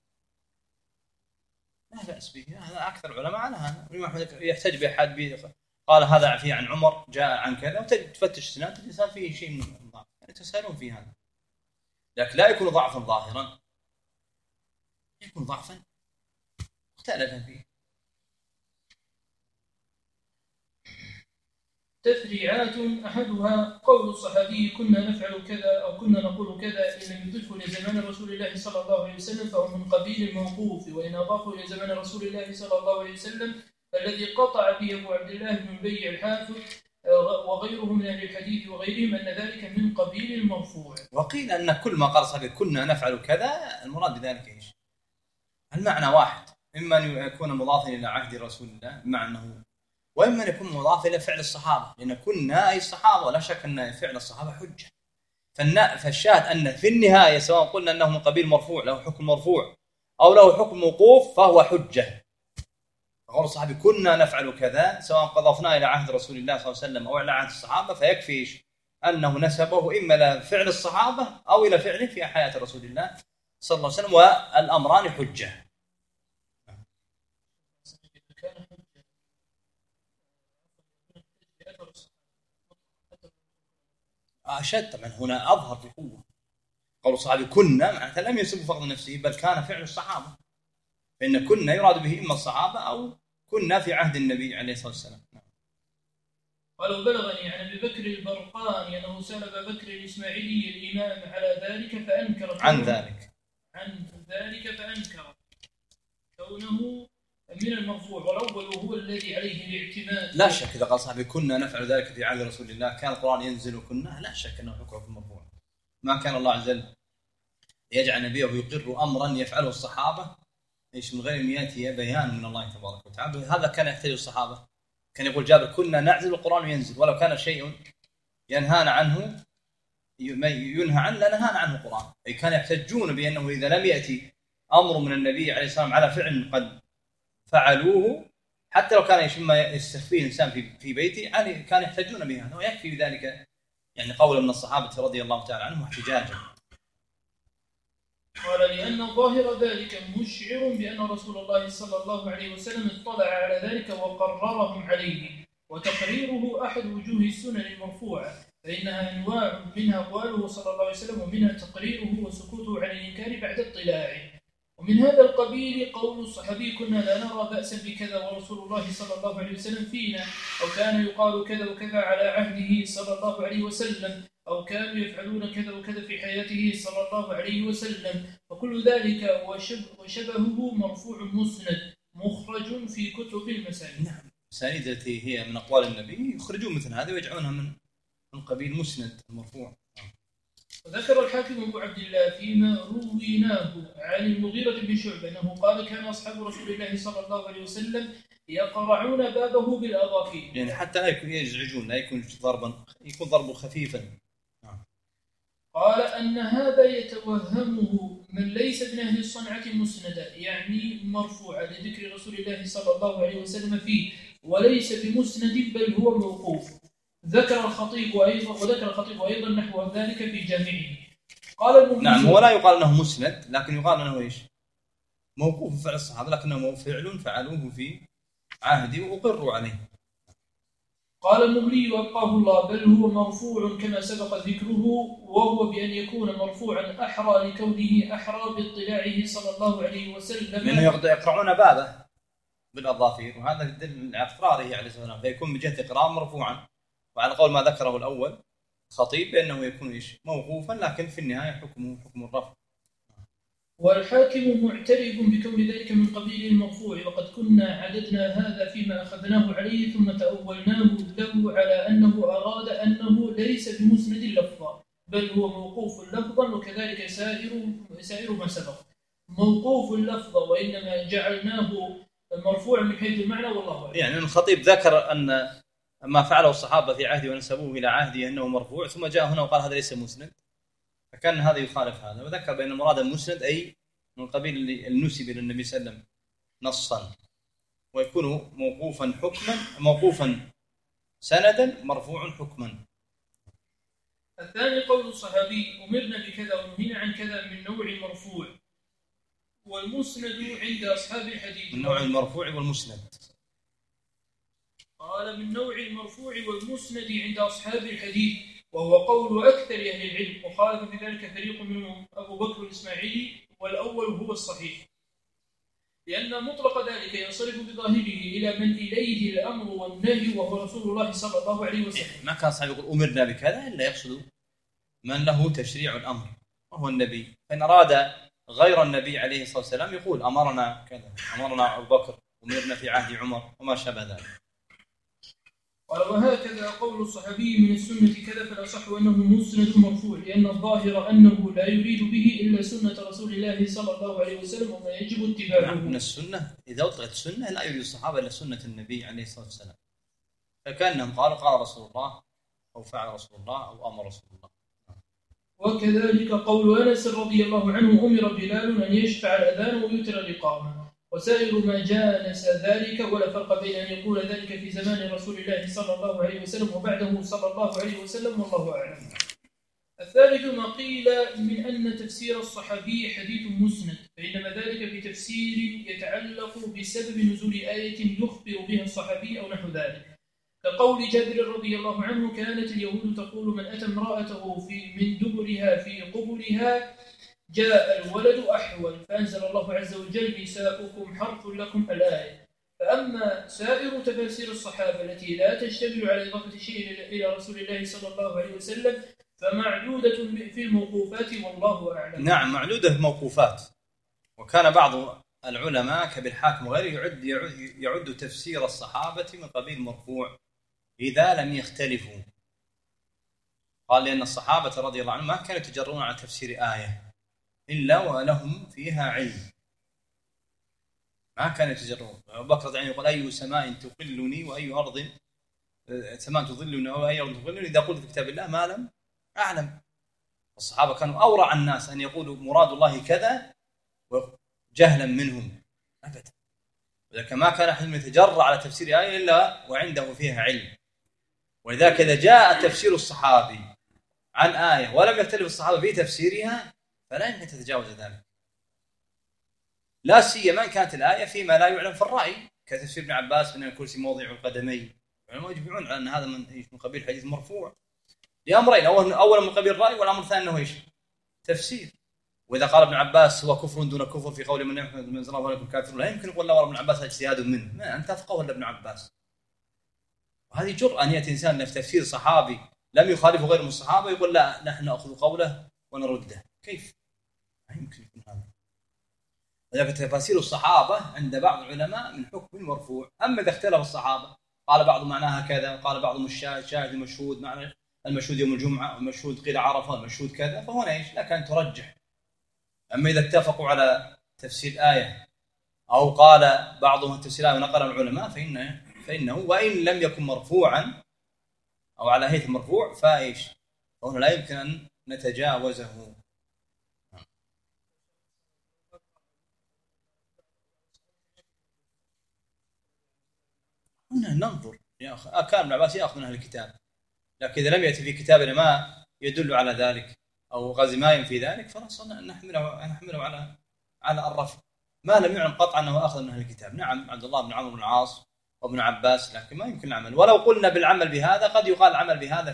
S1: لا بأس به. هذا أكثر العلماء على هذا. يحتج بأحد قال هذا فيه عن عمر جاء عن كذا، وتفتش سناد الإنسان فيه شيء من الضعف، يعني تسألون في هذا، لكن لا يكون ضعفا ظاهرا، يكون ضعفا مختلفا فيه.
S2: تفريعات أحدها قول الصحابي كنا نفعل كذا أو كنا نقول كذا إن لم يضفه لزمان رسول الله صلى الله عليه وسلم فهو من قبيل الموقوف، وإن أضافه لزمان رسول الله صلى الله عليه وسلم فالذي قطع به أبو عبد الله بن بيع الحافظ وغيره من أهل الحديث وغيرهم أن ذلك من قبيل المرفوع.
S1: وقيل أن كل ما قال صحابي كنا نفعل كذا المراد بذلك إيش؟ المعنى واحد، إما أن يكون مضافا إلى عهد رسول الله معنى، وإما أن يكون مضافا إلى فعل الصحابة، لأن كنا أي الصحابة، ولا شك أن فعل الصحابة حجة. فالشاهد أن في النهاية سواء قلنا أنه من قبيل مرفوع له حكم مرفوع أو له حكم موقوف فهو حجة قول الصحابي كنا نفعل كذا، سواء قضفناه إلى عهد رسول الله صلى الله عليه وسلم أو إلى عهد الصحابة، فيكفي أنه نسبه إما إلى فعل الصحابة أو إلى فعله في حياة رسول الله صلى الله عليه وسلم، والأمران حجة. أشد طبعا، هنا أظهر بقوة. قول الصحابي كنا معناته لم ينسبوا فقط نفسه، بل كان فعل الصحابة، فإن كنا يراد به إما الصحابة أو كنا في عهد النبي عليه الصلاة والسلام.
S2: ولو بلغني عن أبي بكر البرقاني أنه سأل أبا بكر الإسماعيلي الإمام على ذلك فأنكر
S1: عن ذلك
S2: فأنكر كونه من المرفوع، والأول هو الذي عليه الاعتماد.
S1: لا شك إذا قال صحابي كنا نفعل ذلك في عهد رسول الله، كان القرآن ينزل وكنا، لا شك أنه حكم مرفوع. ما كان الله عز وجل يجعل نبيه يقر أمرا يفعله الصحابة ايش من غير ان ياتي بيان من الله تبارك وتعالى. هذا كان يحتاج الصحابه. كان يقول جابر كنا نعزل القرآن ينزل، ولو كان شيء ينهانا عنه ينهى عنه لنهانا عنه القرآن. أي كان يحتجون بأنه إذا لم يأتي أمر من النبي عليه الصلاة والسلام على فعل قد فعلوه، حتى لو كان يشم يستخفيه الإنسان في بيته، يعني كان يحتجون بها، ويكفي ذلك يعني قول من الصحابة رضي الله تعالى عنهم احتجاجا.
S2: قال لأن ظاهر ذلك مشعر بأن رسول الله صلى الله عليه وسلم اطلع على ذلك وقررهم عليه، وتقريره أحد وجوه السنن المرفوعة، فإنها أنواع، منها أقواله صلى الله عليه وسلم، ومنها تقريره وسكوته عن الإنكار بعد اطلاعه. ومن هذا القبيل قول الصحابي كنا لا نرى بأسا بكذا ورسول الله صلى الله عليه وسلم فينا، أو كان يقال كذا وكذا على عهده صلى الله عليه وسلم، أو كانوا يفعلون كذا وكذا في حياته صلى الله عليه وسلم، وكل ذلك وشبهه مرفوع مسند مخرج في كتب المسانيد.
S1: نعم، المسانيد التي هي من أقوال النبي يخرجون مثل هذا ويجعلونها من قبيل مسند المرفوع.
S2: وذكر الحاكم أبو عبد الله فيما رويناه عن المغيرة بن شعبة أنه قال كان أصحاب رسول الله صلى الله عليه وسلم يقرعون بابه بالأظافير،
S1: يعني حتى لا يكون يزعجون، لا يكون ضربا، يكون ضربه خفيفا.
S2: قال أن هذا يتوهمه من ليس من أهل الصنعة مسندا، يعني مرفوعا لذكر رسول الله صلى الله عليه وسلم فيه، وليس بمسند بل هو موقوف. ذكر الخطيب أيضا نحو ذلك في جامعه. قال
S1: نعم، هو لا يقال أنه مسند، لكن يقال أنه إيش؟ موقوف فعل الصحابة، لكنه فعل فعلوه في عهدي وأقروا عليه.
S2: قال المغني وابقاه الله بل هو مرفوع كما سبق ذكره، وهو بأن يكون مرفوعا أحرى لكونه أحرى باطلاعه صلى الله عليه وسلم،
S1: لأنه يقرعون بابه بالأظافير، وهذا يدل على إقراره عليه الصلاة والسلام، فيكون بجهة إقرار مرفوعا. وعلى قول ما ذكره الأول خطيب بأنه يكون إيش؟ موقوفا، لكن في النهاية حكمه حكم الرفع.
S2: والحاكم معترف بكون ذلك من قبيل المرفوع، وقد كنا عددنا هذا فيما أخذناه عليه ثم تأولناه له على أنه أراد أنه ليس بمسند لفظا بل هو موقوف لفظا، وكذلك سائر ما سبق موقوف لفظا، وإنما جعلناه مرفوعا من حيث المعنى والله أعلم.
S1: يعني الخطيب ذكر أن ما فعله الصحابة في عهده ونسبوه إلى عهده أنه مرفوع، ثم جاء هنا وقال هذا ليس مسند، فكان هذا يخالف هذا، وذكر بأن المراد المسند أي من قبيل النسب إلى النبي صلى الله عليه وسلم نصا، ويكون موقوفا حكما، موقوفا سندا، مرفوع حكما.
S2: الثاني قول الصحابي أمرنا بكذا ونهينا عن كذا من نوع المرفوع والمسند عند أصحاب الحديث.
S1: من نوع المرفوع والمسند.
S2: قال من نوع المرفوع والمسند عند أصحاب الحديث، وهو قول أكثر أهل العلم، وخالف في ذلك فريق منهم أبو بكر الإسماعيلي، والأول هو الصحيح، لأن مطلق ذلك ينصرف بظاهره إلى من إليه الأمر والنهي، وهو رسول الله صلى الله عليه وسلم.
S1: ما كان صحيح يقول أمرنا بكذا إلا يقصد من له تشريع الأمر وهو النبي، فإن أراد غير النبي عليه الصلاة والسلام يقول أمرنا كذا، أمرنا أبو بكر، أمرنا في عهد عمر، وما شابه ذلك.
S2: قال وهكذا قول الصحابي من السنة كذا، فالأصح أنه مسند مرفوع، لأن الظاهر أنه لا يريد به إلا سنة رسول الله صلى الله عليه وسلم، وما يجب اتباعه.
S1: من السنة إذا أطلقت السنة لا يريد الصحابة إلا سنة النبي عليه الصلاة والسلام، فكأنهم قالوا قال رسول الله أو فعل رسول الله أو أمر رسول الله.
S2: وكذلك قول أنس رضي الله عنه أمر بلال أن يشفع الأذان ويتر الإقامة، وسائر ما جانس ذلك، ولا فرق بين أن يقول ذلك في زمان رسول الله صلى الله عليه وسلم وبعده صلى الله عليه وسلم، والله أعلم. الثالث ما قيل من أن تفسير الصحابي حديث مسند، فإنما ذلك في تفسير يتعلق بسبب نزول آية يخبر بها الصحابي أو نحو ذلك، كقول جابر رضي الله عنه: كانت اليهود تقول من أتى امرأته من دبرها في قبلها جاء الولد أحول، فأنزل الله عز وجل: نساؤكم حرث لكم الآية. فأما سائر تفاسير الصحابة التي لا تشتمل على إضافة شيء إلى رسول الله صلى الله عليه وسلم فمعدودة في الموقوفات، والله أعلم.
S1: نعم، معدودة في الموقوفات. وكان بعض العلماء كابن وغيره يعد تفسير الصحابة من قبيل مرفوع إذا لم يختلفوا. قال لأن الصحابة رضي الله عنهم ما كانوا يتجرؤون على تفسير آية إلا ولهم فيها علم، ما كانوا يتجرؤون. أبو بكر يعني يقول: أي سماء تقلني وأي أرض سماء تظلني وأي أرض تظلني إذا قلت في كتاب الله ما لم أعلم. الصحابة كانوا أورع الناس أن يقولوا مراد الله كذا وجهلا منهم أبدا، ولكن ما كان أحد يتجرأ على تفسير آية إلا وعنده فيها علم. ولذلك إذا جاء تفسير الصحابي عن آية ولم يختلف الصحابة في تفسيرها فلا يمكن تتجاوز ذلك، لا سيما كانت الآية فيما لا يعلم في الرأي، كتفسير ابن عباس من الكرسي موضع القدمين. يعني يجمعون على أن هذا من قبيل حديث مرفوع لأمرين: أولا من قبيل الرأي، والأمر الثاني أنه إيش؟ تفسير. وإذا قال ابن عباس هو كفر دون كفر في قول من يحمد من زراه ولكم كافر، لا يمكن يقول لا ابن عباس اجتهاد منه، ما أنت أفقه ولا ابن عباس. وهذه جرأة أن يأتي إنسان في تفسير صحابي لم يخالفه غير من الصحابة يقول لا نحن نأخذ قوله ونرده، كيف؟ لا يمكن يكون هذا. ولكن تفاسير الصحابة عند بعض العلماء من حكم مرفوع. أما إذا اختلف الصحابة قال بعض معناها كذا وقال بعضهم شاهد المشهود، معنى المشهود يوم الجمعة والمشهود قيل عرفة والمشهود كذا، فهنا إيش؟ لك أن ترجح. أما إذا اتفقوا على تفسير آية أو قال بعضهم تفسير آية ونقل العلماء فإنه وإن لم يكن مرفوعا أو على هيئة مرفوع فإيش؟ فهنا لا يمكن أن نتجاوزه. هنا ننظر يا أخي، كان ابن عباس يأخذ من أهل الكتاب، لكن إذا لم يأتي في كتابنا ما يدل على ذلك أو غاز ما ينفي ذلك فنحمله على الرفع، ما لم يعلم قطعا أنه أخذ من أهل الكتاب. نعم عبد الله بن عمرو بن العاص وابن عباس، لكن ما يمكن العمل. ولو قلنا بالعمل بهذا قد يقال العمل بهذا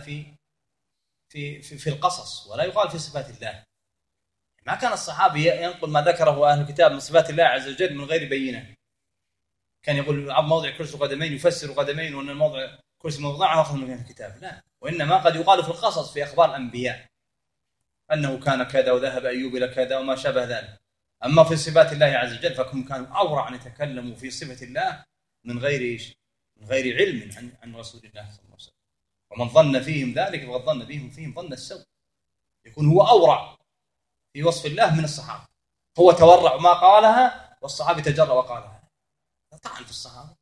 S1: في القصص، ولا يقال في صفات الله. ما كان الصحابي ينقل ما ذكره أهل الكتاب من صفات الله عز وجل من غير بينة. كان يقول موضع كرسي قدمين يفسر قدمين، وأن الموضع كرسي موضعه أخذ من الكتاب، لا. وإنما قد يقال في القصص في أخبار الأنبياء أنه كان كذا وذهب أيوب إلى كذا وما شابه ذلك. أما في صفات الله عز وجل فهم كانوا أورع أن يتكلموا في صفة الله من غير علم عن رسول الله صلى الله عليه وسلم. ومن ظن فيهم ذلك فقد ظن بهم فيهم ظن السوء، يكون هو أورع في وصف الله من الصحابة. هو تورع ما قالها والصحابي تجرأ وقالها، طعن في الصحابة.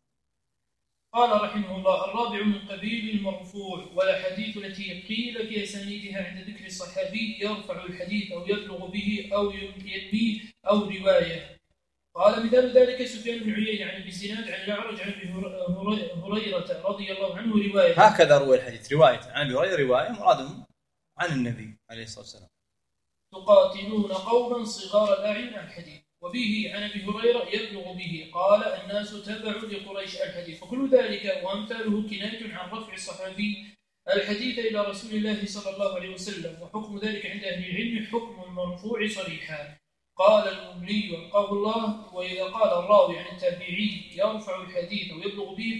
S2: قال رحمه الله: الرابع من قبيل المرفوع والأحاديث التي قيل في أسانيدها عند ذكر الصحابي يرفع الحديث أو يبلغ به أو ينميه أو رواية. قال مثال ذلك سفيان بن عيينة عن ابي الزناد عن الأعرج عن ابي هريرة رضي الله عنه رواية.
S1: هكذا روى الحديث رواية عن ابي هريرة، رواية مرادهم عن النبي عليه الصلاة والسلام.
S2: تقاتلون قوما صغار الأعين الحديث. وبه عن ابي هريرة يبلغ به قال: الناس تبع لقريش الحديث. وكل ذلك وأمثاله كناية عن رفع الصحابي الحديث إلى رسول الله صلى الله عليه وسلم. وحكم ذلك عند أهل العلم حكم المرفوع صريحا. قال المبني وقال الله: وإذا قال الراوي عن التابعي يرفع الحديث ويبلغ به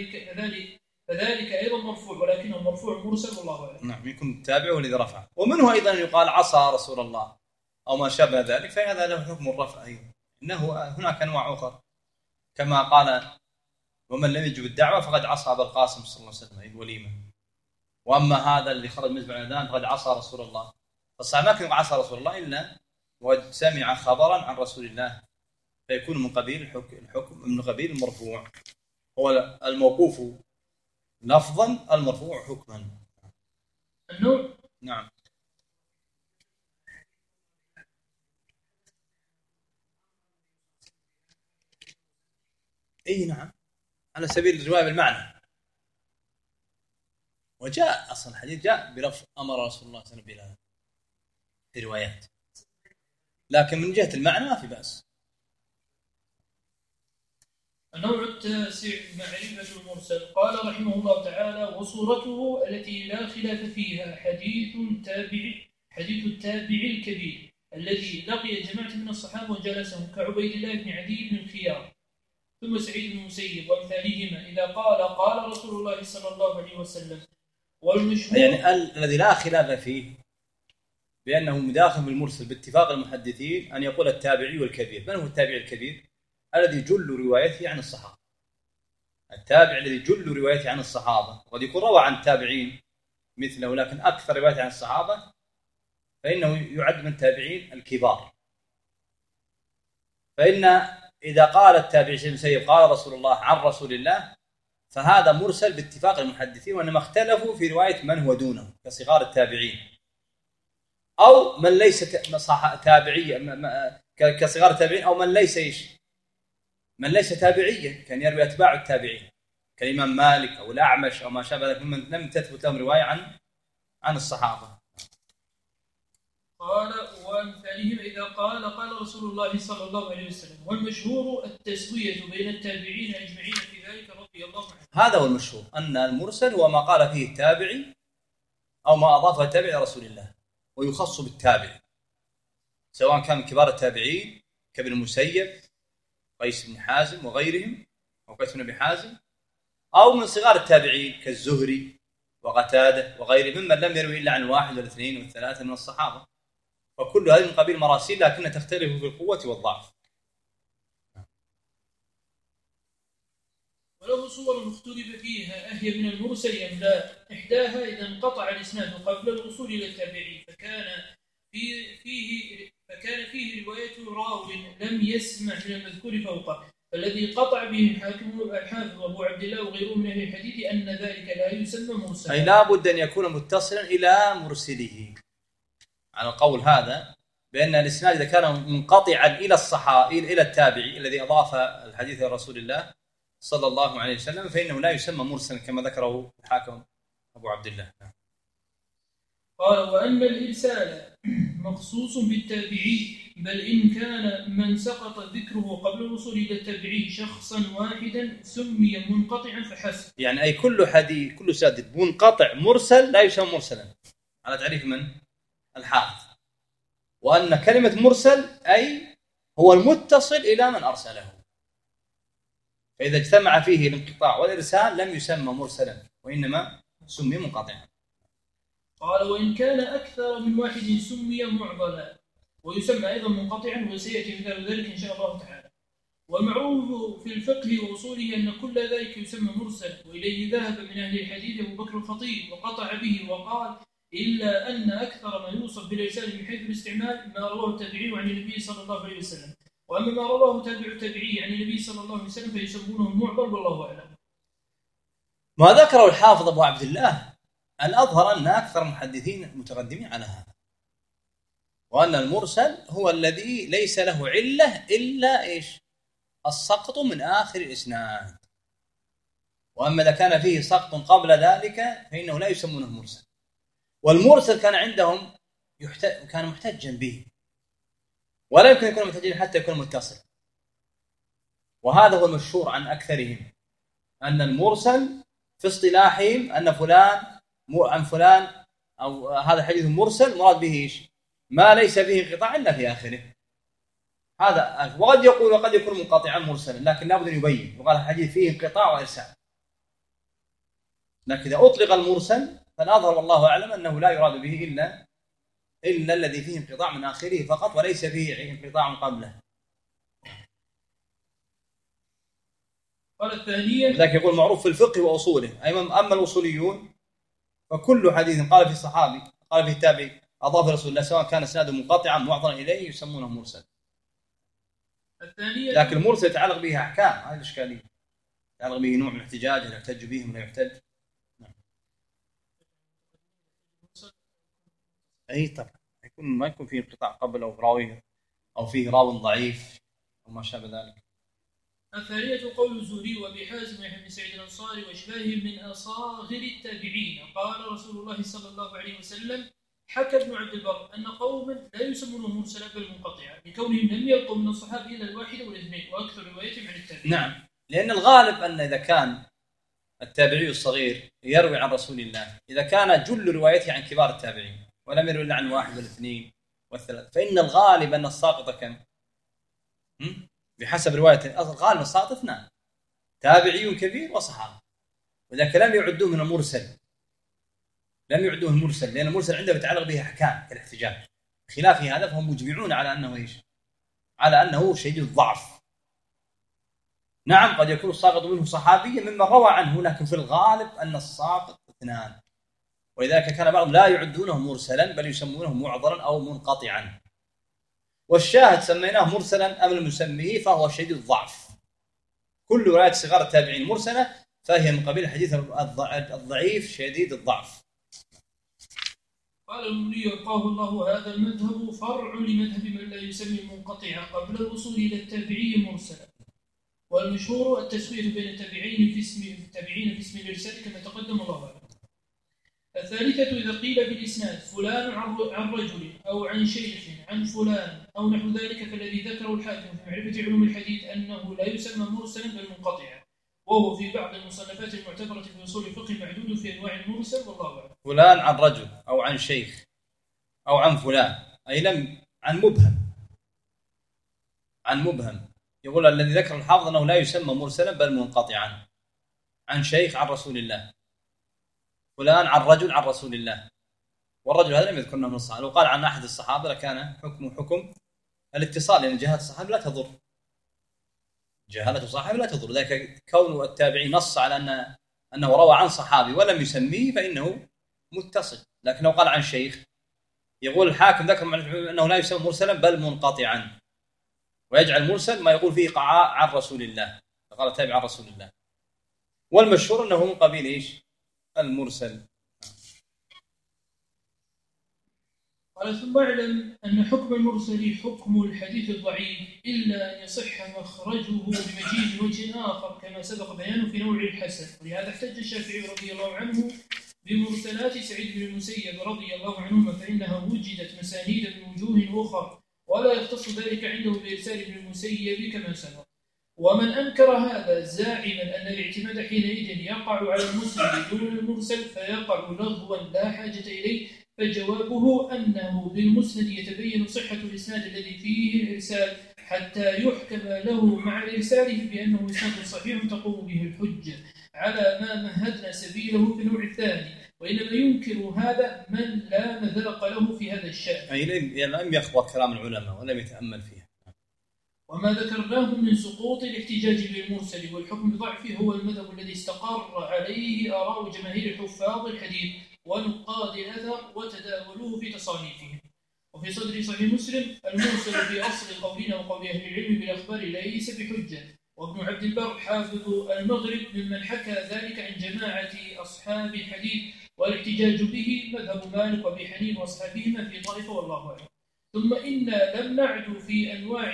S2: فذلك أيضا مرفوع، ولكنه مرفوع مرسل والله أعلم.
S1: نعم، يكون التابع الذي رفع. ومنه أيضا يقال عصى رسول الله أو ما شابه ذلك، فهذا له حكم الرفع أيضا. إنه هناك أنواع أخرى كما قال: ومن لم يجب الدعوة فقد عصى أبا القاسم صلى الله عليه وسلم الوليمة. وأما هذا اللي خرج مزبع الأذان فقد عصى رسول الله. فالصحابة ما كان عصى رسول الله إلا وسمع خبرا عن رسول الله، فيكون من قبيل الحكم من قبيل المرفوع. هو الموقوف لفظا، المرفوع حكما.
S2: النوع
S1: نعم. اي نعم، على سبيل الروايه بالمعنى. وجاء اصلا الحديث جاء بلفظ امر رسول الله صلى الله عليه وسلم في روايات، لكن من جهه المعنى ما في باس.
S2: النوع التاسع معرفة المرسل. قال رحمه الله تعالى: وصورته التي لا خلاف فيها حديث التابع الكبير الذي لقي جماعة من الصحابة وجلسهم كعبيد الله بن عدي بن الخيار ثم سعيد بن المسيب وامثالهما إذا قال رسول الله صلى الله عليه وسلم. والمشهور
S1: يعني الذي لا خلاف فيه بأنه مداخل بالمرسل باتفاق المحدثين أن يقول التابعي والكبير. من هو التابعي الكبير؟ الذي جل روايته عن الصحابة. التابع الذي جل روايته عن الصحابة، قد يكون روى عن التابعين مثله لكن أكثر روايته عن الصحابة، فإنه يعد من التابعين الكبار. فإن إذا قال التابعي شيء مسيب قال رسول الله عن رسول الله، فهذا مرسل باتفاق المحدثين، وإنما اختلفوا في رواية من هو دونه كصغار التابعين، أو من ليس تابعيا كصغار التابعين، أو من ليس تابعيا كان يروي أتباع التابعين كالإمام مالك أو الأعمش أو ما شابه ذلك ممن لم تثبت لهم رواية عن الصحابة.
S2: قال وامثالهم إذا قال رسول الله صلى الله عليه وسلم. والمشهور التسوية بين التابعين أجمعين في ذلك رضي الله عنه.
S1: هذا هو المشهور، أن المرسل هو ما قال فيه التابعي أو ما أضافه التابعي إلى رسول الله، ويخص بالتابع، سواء كان من كبار التابعين كابن المسيب قيس بن حازم وغيرهم، أو قيس بن أبي حازم، أو من صغار التابعين كالزهري وقتادة وغيره ممن لم يروي إلا عن واحد والاثنين والثلاثة من الصحابة. وكل هذه من قبيل مراسيل لكنها تختلف في القوة والضعف.
S2: وله صور اختلف فيها أهي من المرسل أم لا. إحداها إذا انقطع الإسناد قبل الوصول إلى التابعين فكان فيه رواية راو لم يسمع من المذكور فوقه، فالذي قطع به الحافظ أبو عبد الله وغيره من أهل الحديث أن ذلك لا يسمى مرسلا،
S1: أي لا بد أن يكون متصلا إلى مرسله، على القول هذا بأن الإسناد إذا كان منقطعا إلى الصحابي إلى التابعي الذي أضاف الحديث إلى رسول الله صلى الله عليه وسلم فإنه لا يسمى مرسلا كما ذكره الحاكم أبو عبد الله.
S2: قال وأن الإرسال مخصوص بالتابعي، بل إن كان من سقط ذكره قبل الوصول إلى التابعي شخصا واحدا سمي منقطعا فحسب.
S1: يعني أي كل سند منقطع مرسل لا يسمى مرسلا على تعريف من؟ الحافظ. وأن كلمة مرسل أي هو المتصل إلى من أرسله، فإذا اجتمع فيه الانقطاع والإرسال لم يسمى مرسلا وإنما سمي منقطعا.
S2: قال وإن كان أكثر من واحد سمي معضلا ويسمى أيضا منقطعا، وسيأتي مثال ذلك إن شاء الله تعالى. والمعروف في الفقه وأصوله أن كل ذلك يسمى مرسل، وإليه ذهب من أهل الحديث أبو بكر الخطيب وقطع به وقال إلا أن أكثر ما يوصف بالإرسال من حيث الاستعمال ما رواه التابعي عن النبي صلى الله عليه وسلم، وأما ما رواه تابع التابعي عن النبي صلى الله عليه وسلم فيسمونه معضل والله أعلم.
S1: ما ذكره الحافظ أبو عبد الله الأظهر أن أكثر المحدثين متقدمين على هذا، وأن المرسل هو الذي ليس له علة إلا إيش؟ السقط من آخر الإسناد. وأما إذا كان فيه سقط قبل ذلك فإنه لا يسمونه مرسل. والمرسل كان عندهم كان محتجا به، ولا يمكن يكون محتجا حتى يكون متصل. وهذا هو المشهور عن أكثرهم، أن المرسل في اصطلاحهم أن فلان عن فلان أو هذا حديث مرسل مراد به إيش؟ ما ليس به انقطاع إلا في آخره. هذا وقد يقول وقد يكون منقطعا مرسلا، لكن لابد أن يبين وقال الحديث فيه انقطاع وإرسال. لكن إذا أطلق المرسل فالأظهر والله أعلم أنه لا يراد به إلا الذي فيه انقطاع من آخره فقط وليس فيه انقطاع قبله.
S2: قال الثانية
S1: لكن يقول معروف في الفقه وأصوله. أما الأصوليون فكل حديث قال في الصحابي قال في التابعي أضاف رسول الله سواء كان اسناده منقطعا معضلا إليه يسمونه مرسل.
S2: الثانية
S1: لكن المرسل يتعلق به أحكام، هذه الإشكالية، يتعلق به نوع من الاحتجاج، هل يحتج به ولا يحتج. أي طبعا ما يكون فيه انقطاع قبل أو راوي أو فيه راو ضعيف أو ما شابه ذلك.
S2: الثانية قول الزهري وأبي حازم ويحيى بن سعيد الأنصاري وأشباههم من أصاغر التابعين. قال رسول الله صلى الله عليه وسلم: حكى ابن عبد البر أن قوما لا يسمونه مرسلا بل منقطعا لكونهم لم يلقوا من الصحابة إلا الواحد والاثنين وأكثر روايتهم عن التابعين.
S1: نعم، لأن الغالب أن إذا كان التابعي الصغير يروي عن رسول الله، إذا كان جل روايته عن كبار التابعين ولم يروي إلا عن واحد والاثنين والثلاث، فإن الغالب أن الساقط كم؟ بحسب رواية أصل غالب الساقط اثنان: تابعي كبير وصحابي. وذلك لم يعدوه من المرسل، لم يعدوه المرسل، لأن المرسل عنده يتعلق به أحكام كالاحتجاج. خلاف هذا فهم مجمعون على أنه إيش؟ على أنه شديد الضعف. نعم، قد يكون الساقط منه صحابيا مما روى عنه، لكن في الغالب أن الساقط اثنان، ولذلك كان بعضهم لا يعدونه مرسلا بل يسمونه معضلا أو منقطعا. والشاهد سميناه مرسلا أم لم نسميه فهو شديد الضعف. كل رواية صغار التابعين مرسلة فهي من قبيل الحديث الضعيف شديد الضعف.
S2: قال المني وقاه الله: هذا المذهب فرع لمذهب من لا يسمي المنقطع قبل الوصول إلى التابعي مرسلا، والمشهور التسوية بين التابعين في اسم الإرسال كما تقدم الله أعلم. الثالثة إذا قيل في الإسناد فلان عن رجل أو عن شيخ عن فلان أو نحو ذلك، فالذي ذكره الحاكم في معرفة علوم الحديث أنه لا يسمى مرسلا بل منقطعا، وهو في بعض المصنفات المعتبرة في أصول الفقه معدود في أنواع المرسل والله أعلم.
S1: فلان عن رجل أو عن شيخ أو عن فلان، أي لم عن مبهم. يقول الذي ذكر الحافظ أنه لا يسمى مرسلا بل منقطعا. عن شيخ عن رسول الله، فلان عن رجل عن رسول الله، والرجل هذا لم يذكرنا من الصحابة. لو قال عن أحد الصحابة لكان حكم الاتصال، لأن جهة الصحابة لا تضر، جهالة الصحابة لا تضر. ذلك كون التابعي نص على أنه روى عن صحابي ولم يسميه فإنه متصل. لكن لو قال عن شيخ، يقول الحاكم ذكر أنه لا يسمى مرسلا بل منقطعا، ويجعل مرسل ما يقول فيه قعاء عن رسول الله، فقال التابع عن رسول الله. والمشهور أنه من قبيل إيش؟ المرسل.
S2: قال: ثم اعلم أن حكم المرسل حكم الحديث الضعيف إلا أن يصح مخرجه بمجيء وجه آخر كما سبق بيانه في نوع الحسن. ولهذا احتج الشافعي رضي الله عنه بمرسلات سعيد بن المسيب رضي الله عنهما، فإنها وجدت مسانيد من وجوه أخرى، ولا يختص ذلك عنده بإرسال ابن المسيب كما سبق. ومن أنكر هذا زاعما أن الاعتماد حينئذ يقع على المسند دون المرسل فيقع لغوا لا حاجة إليه، فجوابه أنه بالمسند يتبين صحة الإسناد الذي فيه الإرسال حتى يحكم له مع إرساله بأنه إسناد صحيح تقوم به الحجة على ما مهدنا سبيله في النوع الثاني. وإنما ينكر هذا من لا مذاق له في هذا الشأن،
S1: أي لم يخبر كلام العلماء ولم يتأمل فيه.
S2: وما ذكرناه من سقوط الاحتجاج بالمرسل والحكم بضعفه هو المذهب الذي استقر عليه آراء جماهير حفاظ الحديث ونقاد الأثر وتداولوه في تصانيفهم. وفي صدر صحيح مسلم: المرسل في أصل قولنا وقول أهل العلم بالأخبار ليس بحجة. وابن عبد البر حافظ المغرب ممن حكى ذلك عن جماعة أصحاب الحديث، والاحتجاج به مذهب مالك وأبي حنيفة وأصحابهما في طائفة والله أعلم. ثم إنا لم نعد في أنواع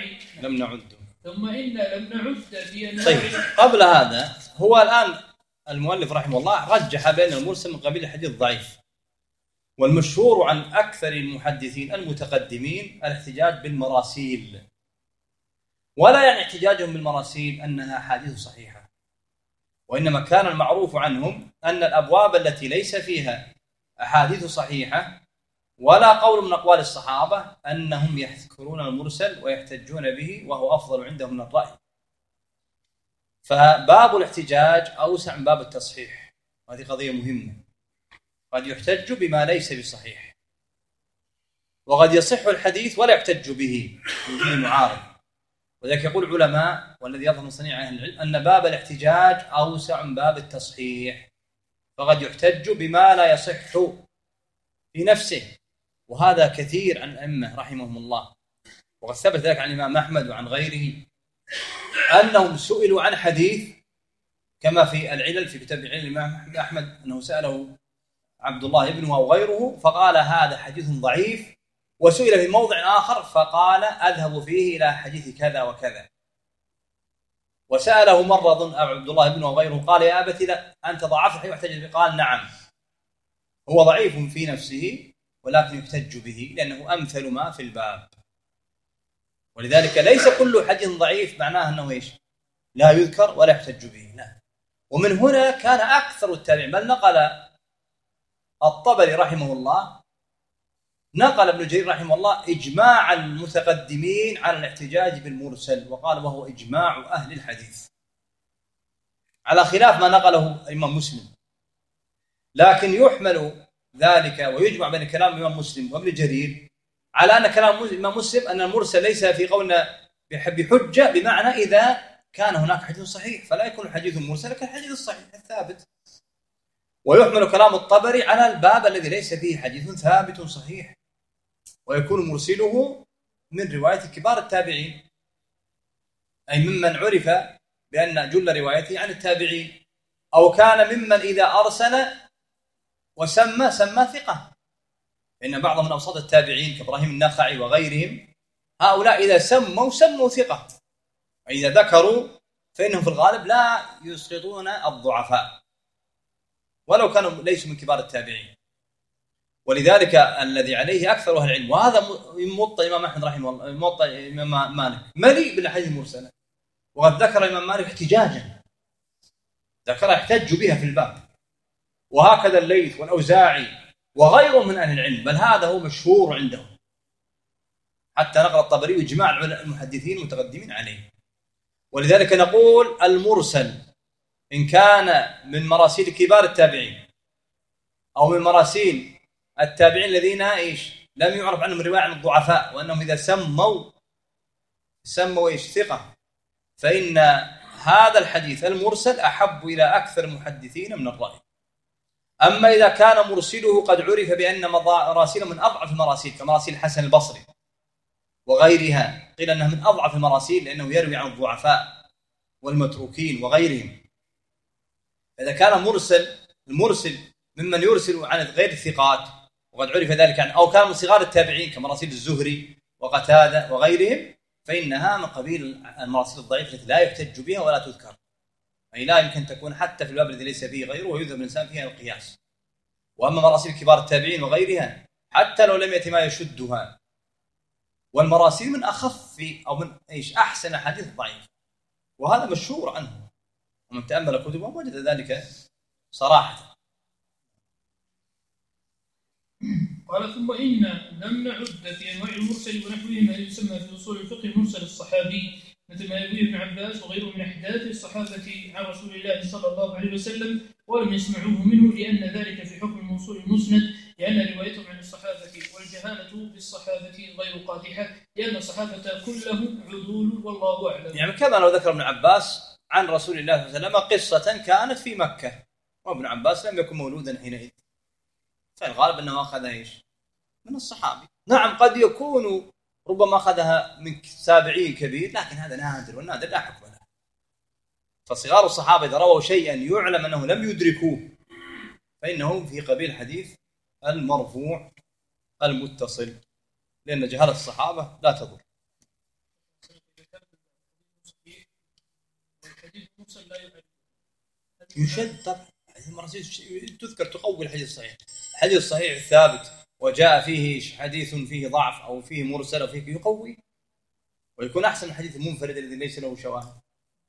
S1: طيب، قبل هذا هو الآن المؤلف رحمه الله رجح بين المرسل من قبيل الحديث الضعيف. والمشهور عن أكثر المحدثين المتقدمين الاحتجاج بالمراسيل، ولا يعني احتجاجهم بالمراسيل أنها أحاديث صحيحة، وإنما كان المعروف عنهم أن الأبواب التي ليس فيها أحاديث صحيحة ولا قول من أقوال الصحابة أنهم يذكرون المرسل ويحتجون به، وهو أفضل عندهم من الرأي. فباب الاحتجاج أوسع من باب التصحيح، وهذه قضية مهمة. قد يحتج بما ليس بصحيح، وقد يصح الحديث ولا يحتج به وفيه معارض. وذلك يقول العلماء والذي يظهر من صنيع أهل العلم أن باب الاحتجاج أوسع من باب التصحيح، فقد يحتج بما لا يصح في نفسه، وهذا كثير عن الأئمة رحمهم الله. وقد ثبت ذلك عن الإمام أحمد وعن غيره أنهم سئلوا عن حديث، كما في العلل في كتاب العلل الإمام أحمد أنه سأله عبد الله ابنه أو غيره فقال هذا حديث ضعيف، وسئل في موضع آخر فقال أذهب فيه إلى حديث كذا وكذا. وسأله مرة أظن عبد الله بن وغيره قال يا أبت لا أنت ضعفت الحديث واحتج به؟ قال نعم، هو ضعيف في نفسه ولكن يحتج به لأنه أمثل ما في الباب. ولذلك ليس كل حديث ضعيف معناه أنه إيش؟ لا يذكر ولا يحتج به، لا. ومن هنا كان أكثر التابعين، بل نقل الطبري رحمه الله، نقل ابن جرير رحمه الله إجماع المتقدمين على الاحتجاج بالمرسل، وقال وهو إجماع أهل الحديث، على خلاف ما نقله الإمام مسلم. لكن يحمل ذلك ويجمع بين كلام الإمام مسلم وابن جرير على أن كلام الإمام مسلم أن المرسل ليس في قولنا بحجة، بمعنى إذا كان هناك حديث صحيح فلا يكون الحديث المرسل كالحديث الصحيح الثابت. ويحمل كلام الطبري على الباب الذي ليس فيه حديث ثابت صحيح، ويكون مرسله من رواية كبار التابعين، أي ممن عرف بأن جل روايته عن التابعين، أو كان ممن إذا أرسل وسمى ثقة، فإن بعضهم من أوساط التابعين كإبراهيم النخعي وغيرهم هؤلاء إذا سموا ثقة، وإذا ذكروا فإنهم في الغالب لا يسقطون الضعفاء ولو كانوا ليسوا من كبار التابعين. ولذلك الذي عليه أكثر أهل العلم، وهذا موطأ الإمام أحمد رحمه الله، موطأ الإمام مالك مليء بالأحاديث المرسلة، وقد ذكر الإمام مالك احتجاجا، ذكر يحتج بها في الباب، وهكذا الليث والأوزاعي وغيرهم من أهل العلم، بل هذا هو مشهور عندهم، حتى نقل الطبري إجماع المحدثين المتقدمين عليه. ولذلك نقول المرسل إن كان من مراسيل كبار التابعين أو من مراسيل التابعين الذين لم يعرف عنهم الرواية عن الضعفاء، وأنهم إذا سموا ثقة، فإن هذا الحديث المرسل أحب إلى أكثر المحدثين من الرأي. أما إذا كان مرسله قد عرف بأن مراسيل من أضعف المراسيل كمراسيل الحسن البصري وغيرها، قيل أنها من أضعف المراسيل لأنه يروي عن الضعفاء والمتروكين وغيرهم. إذا كان المرسل ممن يرسل عن غير الثقات وقد عرف ذلك عن، أو كان من صغار التابعين كمراسيل الزهري وقتادة وغيرهم، فإنها من قبيل المراسيل الضعيفة التي لا يحتج بها ولا تذكر، أي لا يمكن تكون حتى في الباب الذي ليس فيه غيره ويذهب الإنسان فيها القياس. وأما مراسيل كبار التابعين وغيرها حتى لو لم يأتي ما يشدها، والمراسيل من أخف أو من أحسن حديث ضعيف، وهذا مشهور عنه، ومن تأمل كتبهم وجد ذلك صراحة.
S2: قال ثم إن لم نعد في أنواع المرسل ونحوه ما يسمى في أصول الفقه المرسل الصحابي، مثل ما يرويه ابن عباس وغيره من أحداث الصحابة عن رسول الله صلى الله عليه وسلم ولم يسمعوه منه، لأن ذلك في حكم الموصول المسند، لأن روايتهم عن الصحابة والجهالة بالصحابة غير قادحة، لأن الصحابة كلهم عدول والله أعلم.
S1: يعني كما لو ذكر ابن عباس عن رسول الله صلى الله عليه وسلم قصة كانت في مكة، وابن عباس لم يكن مولودا حينئذ، فالغالب أنه أخذها من الصحابي. نعم قد يكون ربما أخذها من تابعي كبير، لكن هذا نادر، والنادر لا حكم له. فصغار الصحابة إذا رووا شيئا يعلم أنه لم يدركوه فإنه في قبيل حديث المرفوع المتصل، لأن جهالة الصحابة لا تضر. يشد طبعا تذكر تقوي الحديث الصحيح، الحديث الصحيح الثابت وجاء فيه حديث فيه ضعف أو فيه مرسل أو فيه يقوي، ويكون أحسن الحديث المنفرد الذي ليس له شواهد.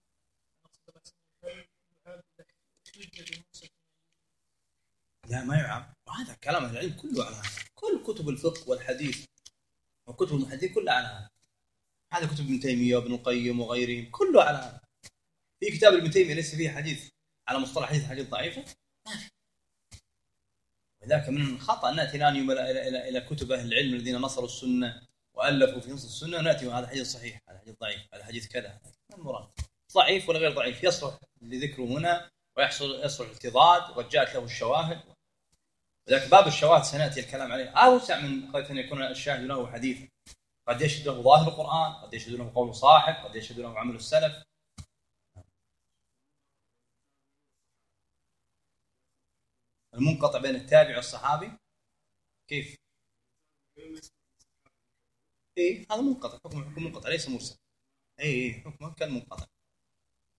S1: لا ما يعاب، وهذا كلام العلم كله على هذا، كل كتب الفقه والحديث وكتب المحدثين كلها على هذا، هذا كتب ابن تيمية وابن القيم وغيرهم كله على هذا. في كتاب ابن تيمية ليس فيه حديث على مصطلح حديث ضعيفة ما في. وذاك من الخطأ أن نأتي الآن إلى كتب أهل العلم الذين نصروا السنة وألفوا في نص السنة ونأتي وهذا حديث صحيح، هذا حديث ضعيف، هذا حديث كذا، ما المراد؟ ضعيف ولا غير ضعيف، يصلح لذكره هنا ويصلح الاعتضاد وقد جاءت له الشواهد. وذاك باب الشواهد سنأتي الكلام عليه أوسع من قد أن يكون الشاهد له حديث، قد يشهد له ظاهر القرآن، قد يشهد له قول صاحب، قد يشهد له عمل السلف. المنقطع بين التابع والصحابي كيف؟ هذا منقطع، حكم منقطع ليس مرسل. حكمه كالمنقطع.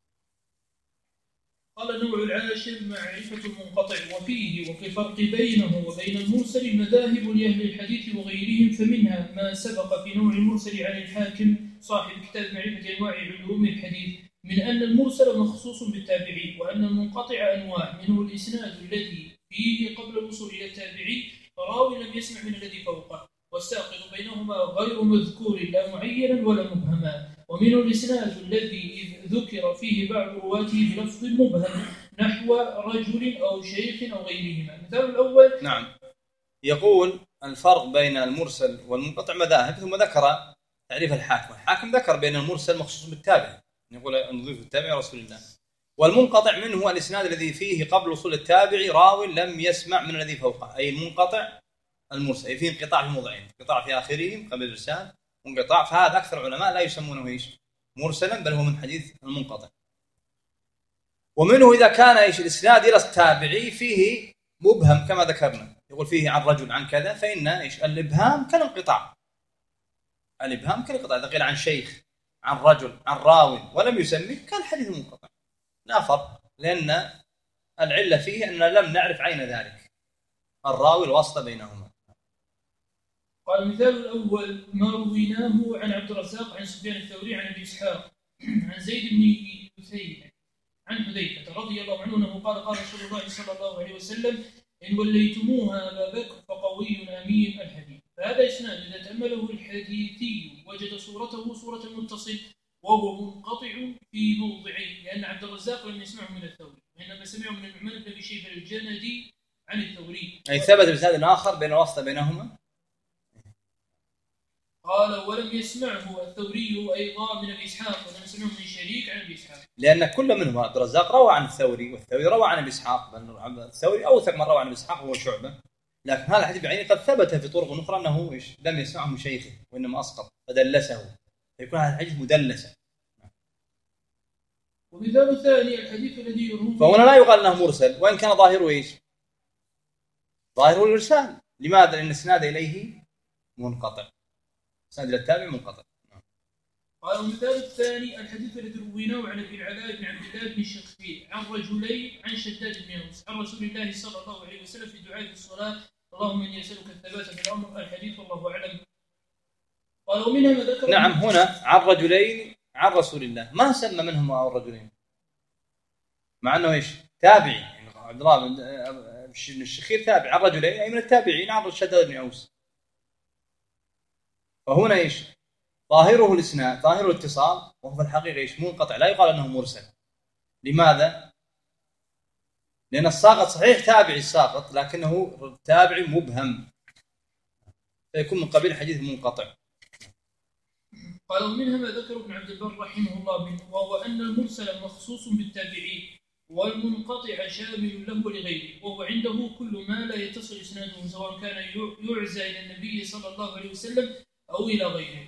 S2: قال النوع العاشر معرفة المنقطع، وفيه وفي الفرق بينه وبين المرسل مذاهب لأهل الحديث وغيرهم، فمنها ما سبق في نوع المرسل عن الحاكم صاحب كتاب معرفة أنواع علوم الحديث من أن المرسل مخصوص بالتابعي، وأن المنقطع أنواع، منه الإسناد الذي فيه قبل الوصول إلى التابعي راوي لم يسمع من الذي فوقه، والساقط بينهما غير مذكور لا معينا ولا مبهما، ومنه الإسناد الذي ذكر فيه بعض رواته بلفظ مبهم نحو رجل أو شيخ أو غيرهما. مثال الأول.
S1: نعم، يقول الفرق بين المرسل والمنقطع مذاهب، ثم ذكر تعريف الحاكم ذكر بين المرسل مخصوص بالتابع، يقول نضيف التابع رسول الله، والمنقطع منه الإسناد الذي فيه قبل وصول التابع راوي لم يسمع من الذي فوقه، أي المنقطع المرسل، أي فيه انقطاع في موضعين، انقطاع في آخرهم قبل الإرسال وانقطاع، فهذا أكثر العلماء لا يسمونه إيش مرسلا، بل هو من حديث المنقطع. ومنه إذا كان إيش الإسناد إلى التابعي فيه مبهم كما ذكرنا، يقول فيه عن رجل عن كذا، فإن إيش الإبهام كالانقطاع، الإبهام كالانقطاع، إذا قيل عن شيخ عن رجل عن راوي ولم يسمي كالحديث المنقطع، لا فرق، لأن العلة فيه أننا لم نعرف عين ذلك الراوي الواسطة بينهما.
S2: قال المثال الأول ما رويناه عن عبد الرزاق عن سفيان الثوري عن أبي إسحاق عن زيد بن يثيب عن حذيفة رضي الله عنه أنه قال قال رسول الله صلى الله عليه وسلم إن وليتموها أبا بكر فقوي أمين الحديث. فهذا إسناد إذا تأمله الحديثي وجد صورته صورة المتصل، وهو منقطع في موضعين، لأن عبد الرزاق لم يسمعه من الثوري، وإنما سمعه من النعمان بن أبي شيبة الجندي عن الثوري،
S1: أي ثبت بإسناد آخر بين الواسطة بينهما.
S2: قال ولم يسمعه الثوري أيضا من أبي إسحاق، ولم يسمعه من شريك عن أبي إسحاق،
S1: لأن كل منهما عبد الرزاق روى عن الثوري، والثوري روى عن أبي إسحاق، بل الثوري أوثق من روى عن أبي إسحاق هو شعبة، لكن هذا الحديث بعينه قد ثبت في طرق أخرى أنه إيش لم يسمعه من شيخه وإنما أسقط فدلسه، فيكون هذا الحديث مدلسا.
S2: ومثال الثاني الحديث الذي يروي،
S1: فهنا لا يقال أنه مرسل، وإن كان ظاهره إيش ظاهره الإرسال. لماذا؟ لأن الإسناد إليه منقطع، الإسناد إلى التابع منقطع.
S2: قال المثال الثاني الحديث الذي رويناه عن ابي العلاء بن عبد الله بن الشخفي عن رجلين عن شداد بن اوس عن رسول الله صلى الله عليه وسلم في دعاء الصلاه اللهم اني اسالك الثبات في الامر، الحديث والله اعلم. قال ومنها ما ذكر.
S1: نعم، هنا عن رجلين عن رسول الله، ما سمى منهما الرجلين، مع انه ايش تابعي، يعني عبد الله بن الشخير تابع، عن رجلين اي من التابعين عن شداد بن اوس، فهنا ايش ظاهره الاسناد، ظاهره الاتصال، وهو في الحقيقه ايش منقطع، لا يقال انه مرسل. لماذا؟ لان الساقط صحيح تابعي الساقط، لكنه تابعي مبهم، فيكون من قبيل حديث منقطع.
S2: قال ومنها ما ذكر ابن عبد البر رحمه الله وهو ان المرسل مخصوص بالتابعين، والمنقطع شامل له لغيره، وهو عنده كل ما لا يتصل اسناده سواء كان يعزى الى النبي صلى الله عليه وسلم او الى غيره.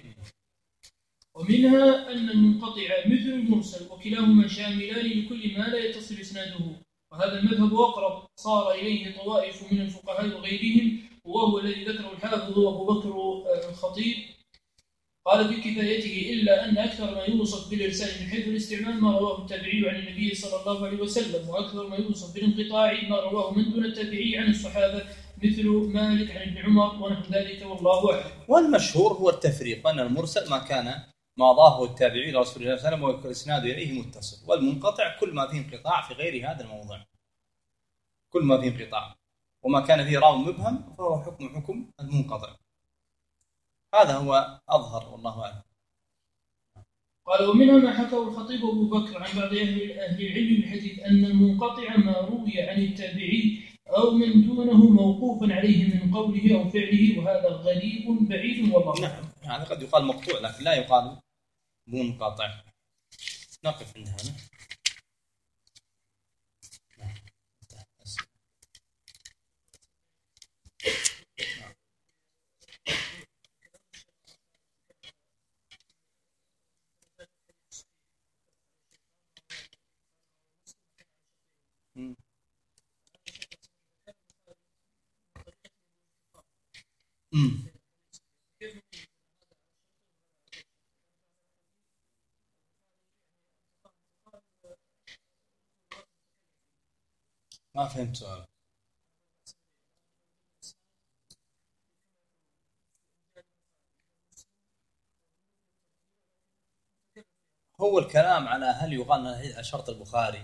S2: ومنها أن المنقطع مثل المرسل، وكلاهما شاملان لكل ما لا يتصل إسناده، وهذا المذهب أقرب صار إليه طوائف من الفقهاء وغيرهم، وهو الذي ذكره الحافظ أبو بكر الخطيب قال في كفايته، إلا أن أكثر ما يوصف بالإرسال من حيث الاستعمال ما رواه التابعي عن النبي صلى الله عليه وسلم، وأكثر ما يوصف بالانقطاع ما رواه من دون التابعي عن الصحابة مثل مالك عن ابن عمر ونحو ذلك، والله أعلم.
S1: والمشهور هو التفريق، أن المرسل ما كان ما ضافه التابعي إلى رسول الله صلى الله عليه وسلم والإسناد إليه متصل، والمنقطع كل ما فيه انقطاع في غير هذا الموضع، كل ما فيه انقطاع وما كان فيه راو مبهم فهو حكم المنقطع. هذا هو أظهر والله أعلم.
S2: قال ومنها ما حكاه الخطيب أبو بكر عن بعض أهل العلم بالحديث أن المنقطع ما روي عن التابعي أو من دونه موقوفا عليه من قوله أو فعله، وهذا غريب بعيد والله.
S1: نعم، يعني قد يقال مقطوع لكن لا يقال منقطع. نقف عند هذا. ما فهمت سؤال. هو الكلام على هل يقال على شرط البخاري،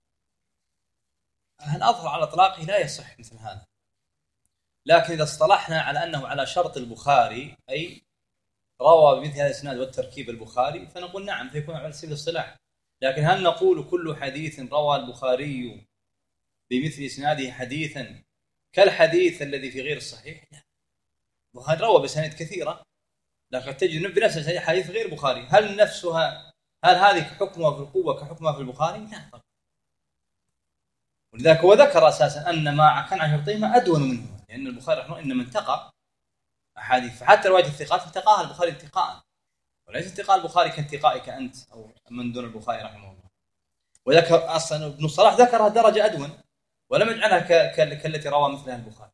S1: هل أظهر على إطلاقه لا يصح مثل هذا، لكن إذا اصطلحنا على أنه على شرط البخاري أي روى بمثل هذا الإسناد والتركيب البخاري فنقول نعم فيكون على سبيل الاصطلاح. لكن هل نقول كل حديث روى البخاري بمثل إسناده حديثا كالحديث الذي في غير الصحيح؟ لا، البخاري روى بسنوات كثيرة، لكن تجد بنفس الحديث غير البخاري، هل نفسها هل هذه حكمها في القوة كحكمها في البخاري؟ لا طبعا. ولذلك هو ذكر أساسا أن ما كان عن شرطهما أدون منه، لأن البخاري رحمه إنما انتقى أحاديث، فحتى رواية الثقات انتقاها البخاري انتقاء، وليس انتقاء البخاري كانتقائك أنت أو من دون البخاري رحمه الله. وذكر أصلا ابن الصلاح ذكرها درجة أدون ولم يجعلها كالتي روى مثلها البخاري.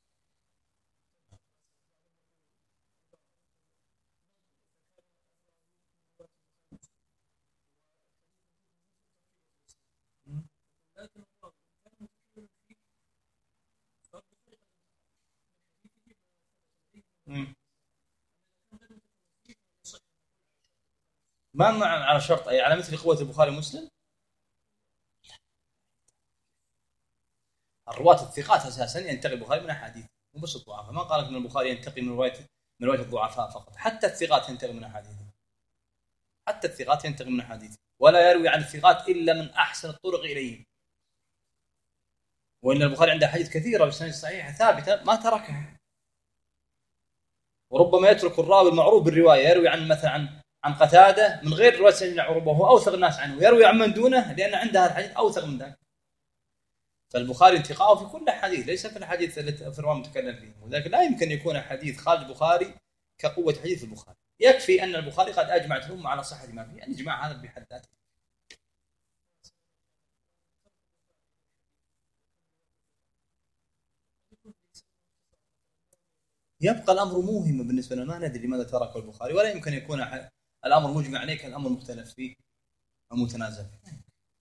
S1: ما معنى على شرط أي على مثل قوة البخاري ومسلم؟ الرواة الثقات أساسا ينتقي البخاري من أحاديث مو بس الضعفاء، ما قالت من البخاري ينتقي من رواية الضعفاء فقط، حتى الثقات ينتقي من أحاديث، حتى الثقات ينتقي من أحاديث، ولا يروي عن الثقات إلا من أحسن الطرق إليهم. وإن البخاري عنده حديث كثيرة بسند صحيحة ثابتة ما تركها، وربما يترك الراوي المعروف بالرواية يروي عن مثلا عن قتادة من غير رواية سيدنا عروبة وهو أوثق الناس عنه، يروي عن من دونه لأن عنده الحديث أوثق من ذلك. فالبخاري انتقاءه في كل حديث ليس في الحديث التي في الرواية متكلم فيه، ولكن لا يمكن يكون حديث خارج البخاري كقوة حديث البخاري. يكفي أن البخاري قد أجمعت الأمة على صحة ما فيه، الإجماع هذا بحد ذاته. يبقى الأمر موهما بالنسبة لنا، ما ندري لماذا ترك البخاري، ولا يمكن يكون الأمر مجمع عليه كالأمر مختلف فيه أو متنازع فيه.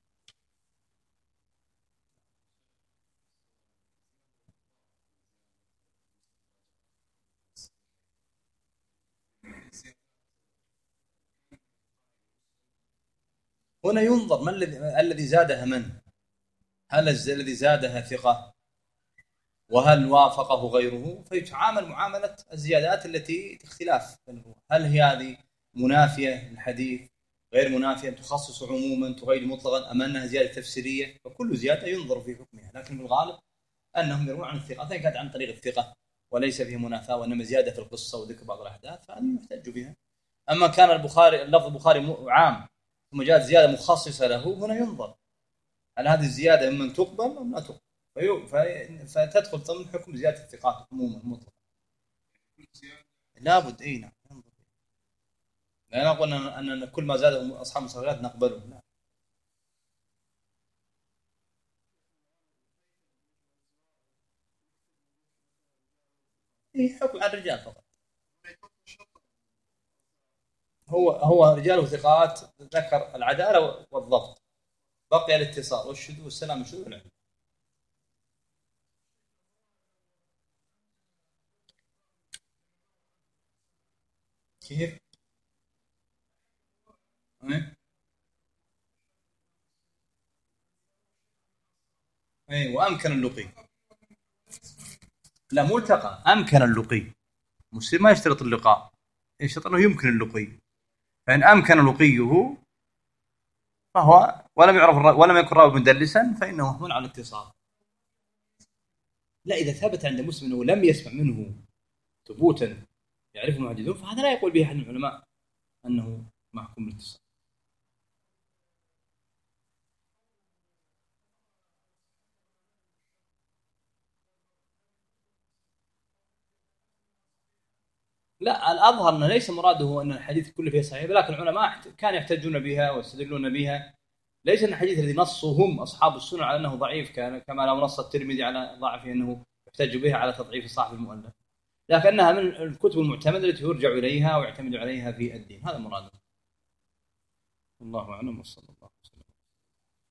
S1: هنا ينظر من الذي زادها، من هل الذي زادها ثقة وهل وافقه غيره، فيتعامل معاملة الزيادات التي اختلاف، هل هي هذه منافية للحديث غير منافية تخصص عموما تغير مطلقا أم أنها زيادة تفسيرية، فكل زيادة ينظر في حكمها. لكن في الغالب أنهم يروون عن الثقة، فإن كانت عن طريق الثقة وليس فيه منافاة وإنما زيادة في القصة وذكر بعض الأحداث فأن يحتج بها. أما كان البخاري اللفظ البخاري عام ثم جاءت زيادة مخصصة له، هنا ينظر هل هذه الزيادة ممن تقبل أم لا تقبل، فتدخل ضمن حكم زيادة الثقات عموما مطلقا. لابد نعم، لا نقول أن كل ما زاد أصحاب المصغرات نقبله، لا. حكم على الرجال فقط، هو رجال ثقات، ذكر العدالة والضبط، بقي الاتصال والشذوذ والسلام الشذوذ والعلم. كيف؟ وأمكن اللقي، لا ملتقى، أمكن اللقي، مسلم ما يشترط اللقاء، يشترط أنه يمكن اللقي، فإن أمكن لقيه فهو ولم يكن راوي مدلسا فإنه مهون على الاتصال. لا، إذا ثبت عند مسلم أنه لم يسمع منه ثبوتا يعرفه المحدثون فهذا لا يقول به أحد العلماء أنه محكوم بالاتصال. لا، الأظهر أنه ليس مراده أن الحديث كله فيه صحيح، لكن العلماء كانوا يحتجون بها ويستدلون بها، ليس أن الحديث الذي نصهم أصحاب السنة على أنه ضعيف كما لو نص الترمذي على ضعفه أنه يحتج بها على تضعيف صاحب المؤلف، لكنها من الكتب المعتمدة التي يرجع إليها ويعتمد عليها في الدين، هذا مراده. الله أعلم وصلى الله.